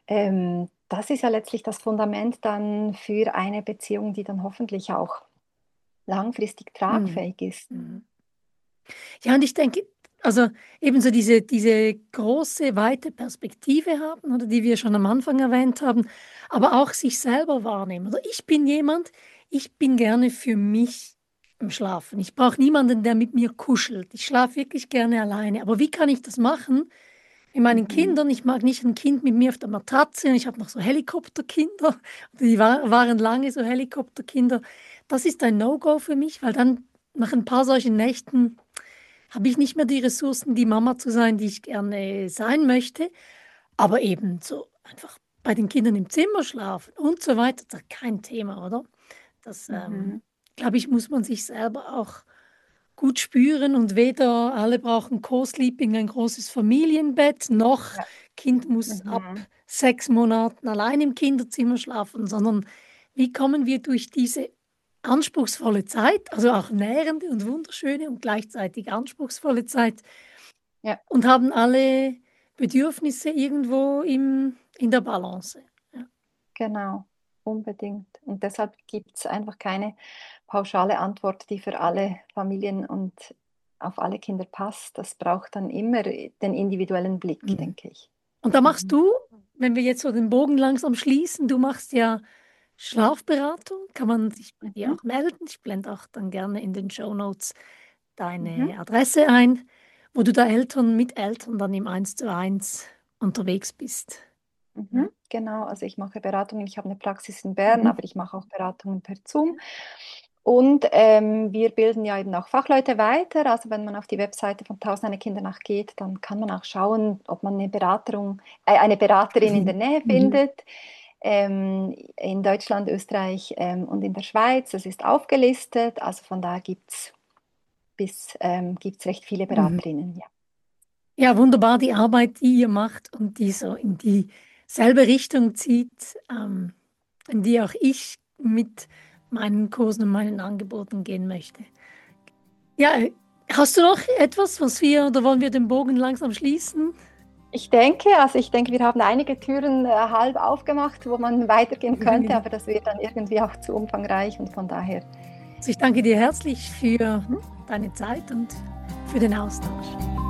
Speaker 2: Das ist ja letztlich das Fundament dann für eine Beziehung, die dann hoffentlich auch langfristig
Speaker 1: Mhm.
Speaker 2: tragfähig ist.
Speaker 1: Mhm. Ja, und ich denke, also ebenso diese große, weite Perspektive haben, oder die wir schon am Anfang erwähnt haben, aber auch sich selber wahrnehmen. Oder ich bin jemand, ich bin gerne für mich im Schlafen. Ich brauche niemanden, der mit mir kuschelt. Ich schlafe wirklich gerne alleine. Aber wie kann ich das machen? Mit meinen
Speaker 2: Mhm.
Speaker 1: Kindern, ich mag nicht ein Kind mit mir auf der Matratze und ich habe noch so Helikopterkinder, die waren lange so Helikopterkinder. Das ist ein No-Go für mich, weil dann nach ein paar solchen Nächten habe ich nicht mehr die Ressourcen, die Mama zu sein, die ich gerne sein möchte. Aber eben so einfach bei den Kindern im Zimmer schlafen und so weiter, das ist kein Thema, oder? Das,
Speaker 2: Mhm.
Speaker 1: glaube ich, muss man sich selber auch gut spüren und weder alle brauchen Co-Sleeping, ein großes Familienbett, noch
Speaker 2: Ja.
Speaker 1: Kind muss ab
Speaker 2: Mhm.
Speaker 1: 6 Monaten allein im Kinderzimmer schlafen, sondern wie kommen wir durch diese anspruchsvolle Zeit, also auch nährende und wunderschöne und gleichzeitig anspruchsvolle Zeit
Speaker 2: Ja,
Speaker 1: und haben alle Bedürfnisse irgendwo in der Balance. Ja.
Speaker 2: genau, unbedingt. Und deshalb gibt es einfach keine pauschale Antwort, die für alle Familien und auf alle Kinder passt. Das braucht dann immer den individuellen Blick,
Speaker 1: Mhm.
Speaker 2: denke ich.
Speaker 1: Und da machst
Speaker 2: Mhm.
Speaker 1: du, wenn wir jetzt so den Bogen langsam schließen, du machst ja Schlafberatung, kann man sich bei dir
Speaker 2: Mhm.
Speaker 1: auch melden. Ich blende auch dann gerne in den Shownotes
Speaker 2: Mhm.
Speaker 1: deine Adresse ein, wo du da mit Eltern dann im 1:1 unterwegs bist. Ja.
Speaker 2: Mhm. Genau, also ich mache Beratungen. Ich habe eine Praxis in Bern,
Speaker 1: Mhm.
Speaker 2: aber ich mache auch Beratungen per Zoom. Und wir bilden ja eben auch Fachleute weiter. Also wenn man auf die Webseite von Tausend eine Kindernacht geht, dann kann man auch schauen, ob man eine Beraterin in der
Speaker 1: Mhm.
Speaker 2: Nähe
Speaker 1: Mhm.
Speaker 2: findet. In Deutschland, Österreich und in der Schweiz. Das ist aufgelistet. Also von daher gibt's recht viele
Speaker 1: Mhm.
Speaker 2: Beraterinnen. Ja.
Speaker 1: Ja, wunderbar, die Arbeit, die ihr macht und die so in dieselbe Richtung zieht, in die auch ich mit meinen Kursen und meinen Angeboten gehen möchte. Ja, hast du noch etwas, oder wollen wir den Bogen langsam schließen?
Speaker 2: Ich denke, wir haben einige Türen halb aufgemacht, wo man weitergehen könnte,
Speaker 1: Genau.
Speaker 2: aber das wird dann irgendwie auch zu umfangreich und von daher.
Speaker 1: Also ich danke dir herzlich für
Speaker 2: Mhm.
Speaker 1: deine Zeit und für den Austausch.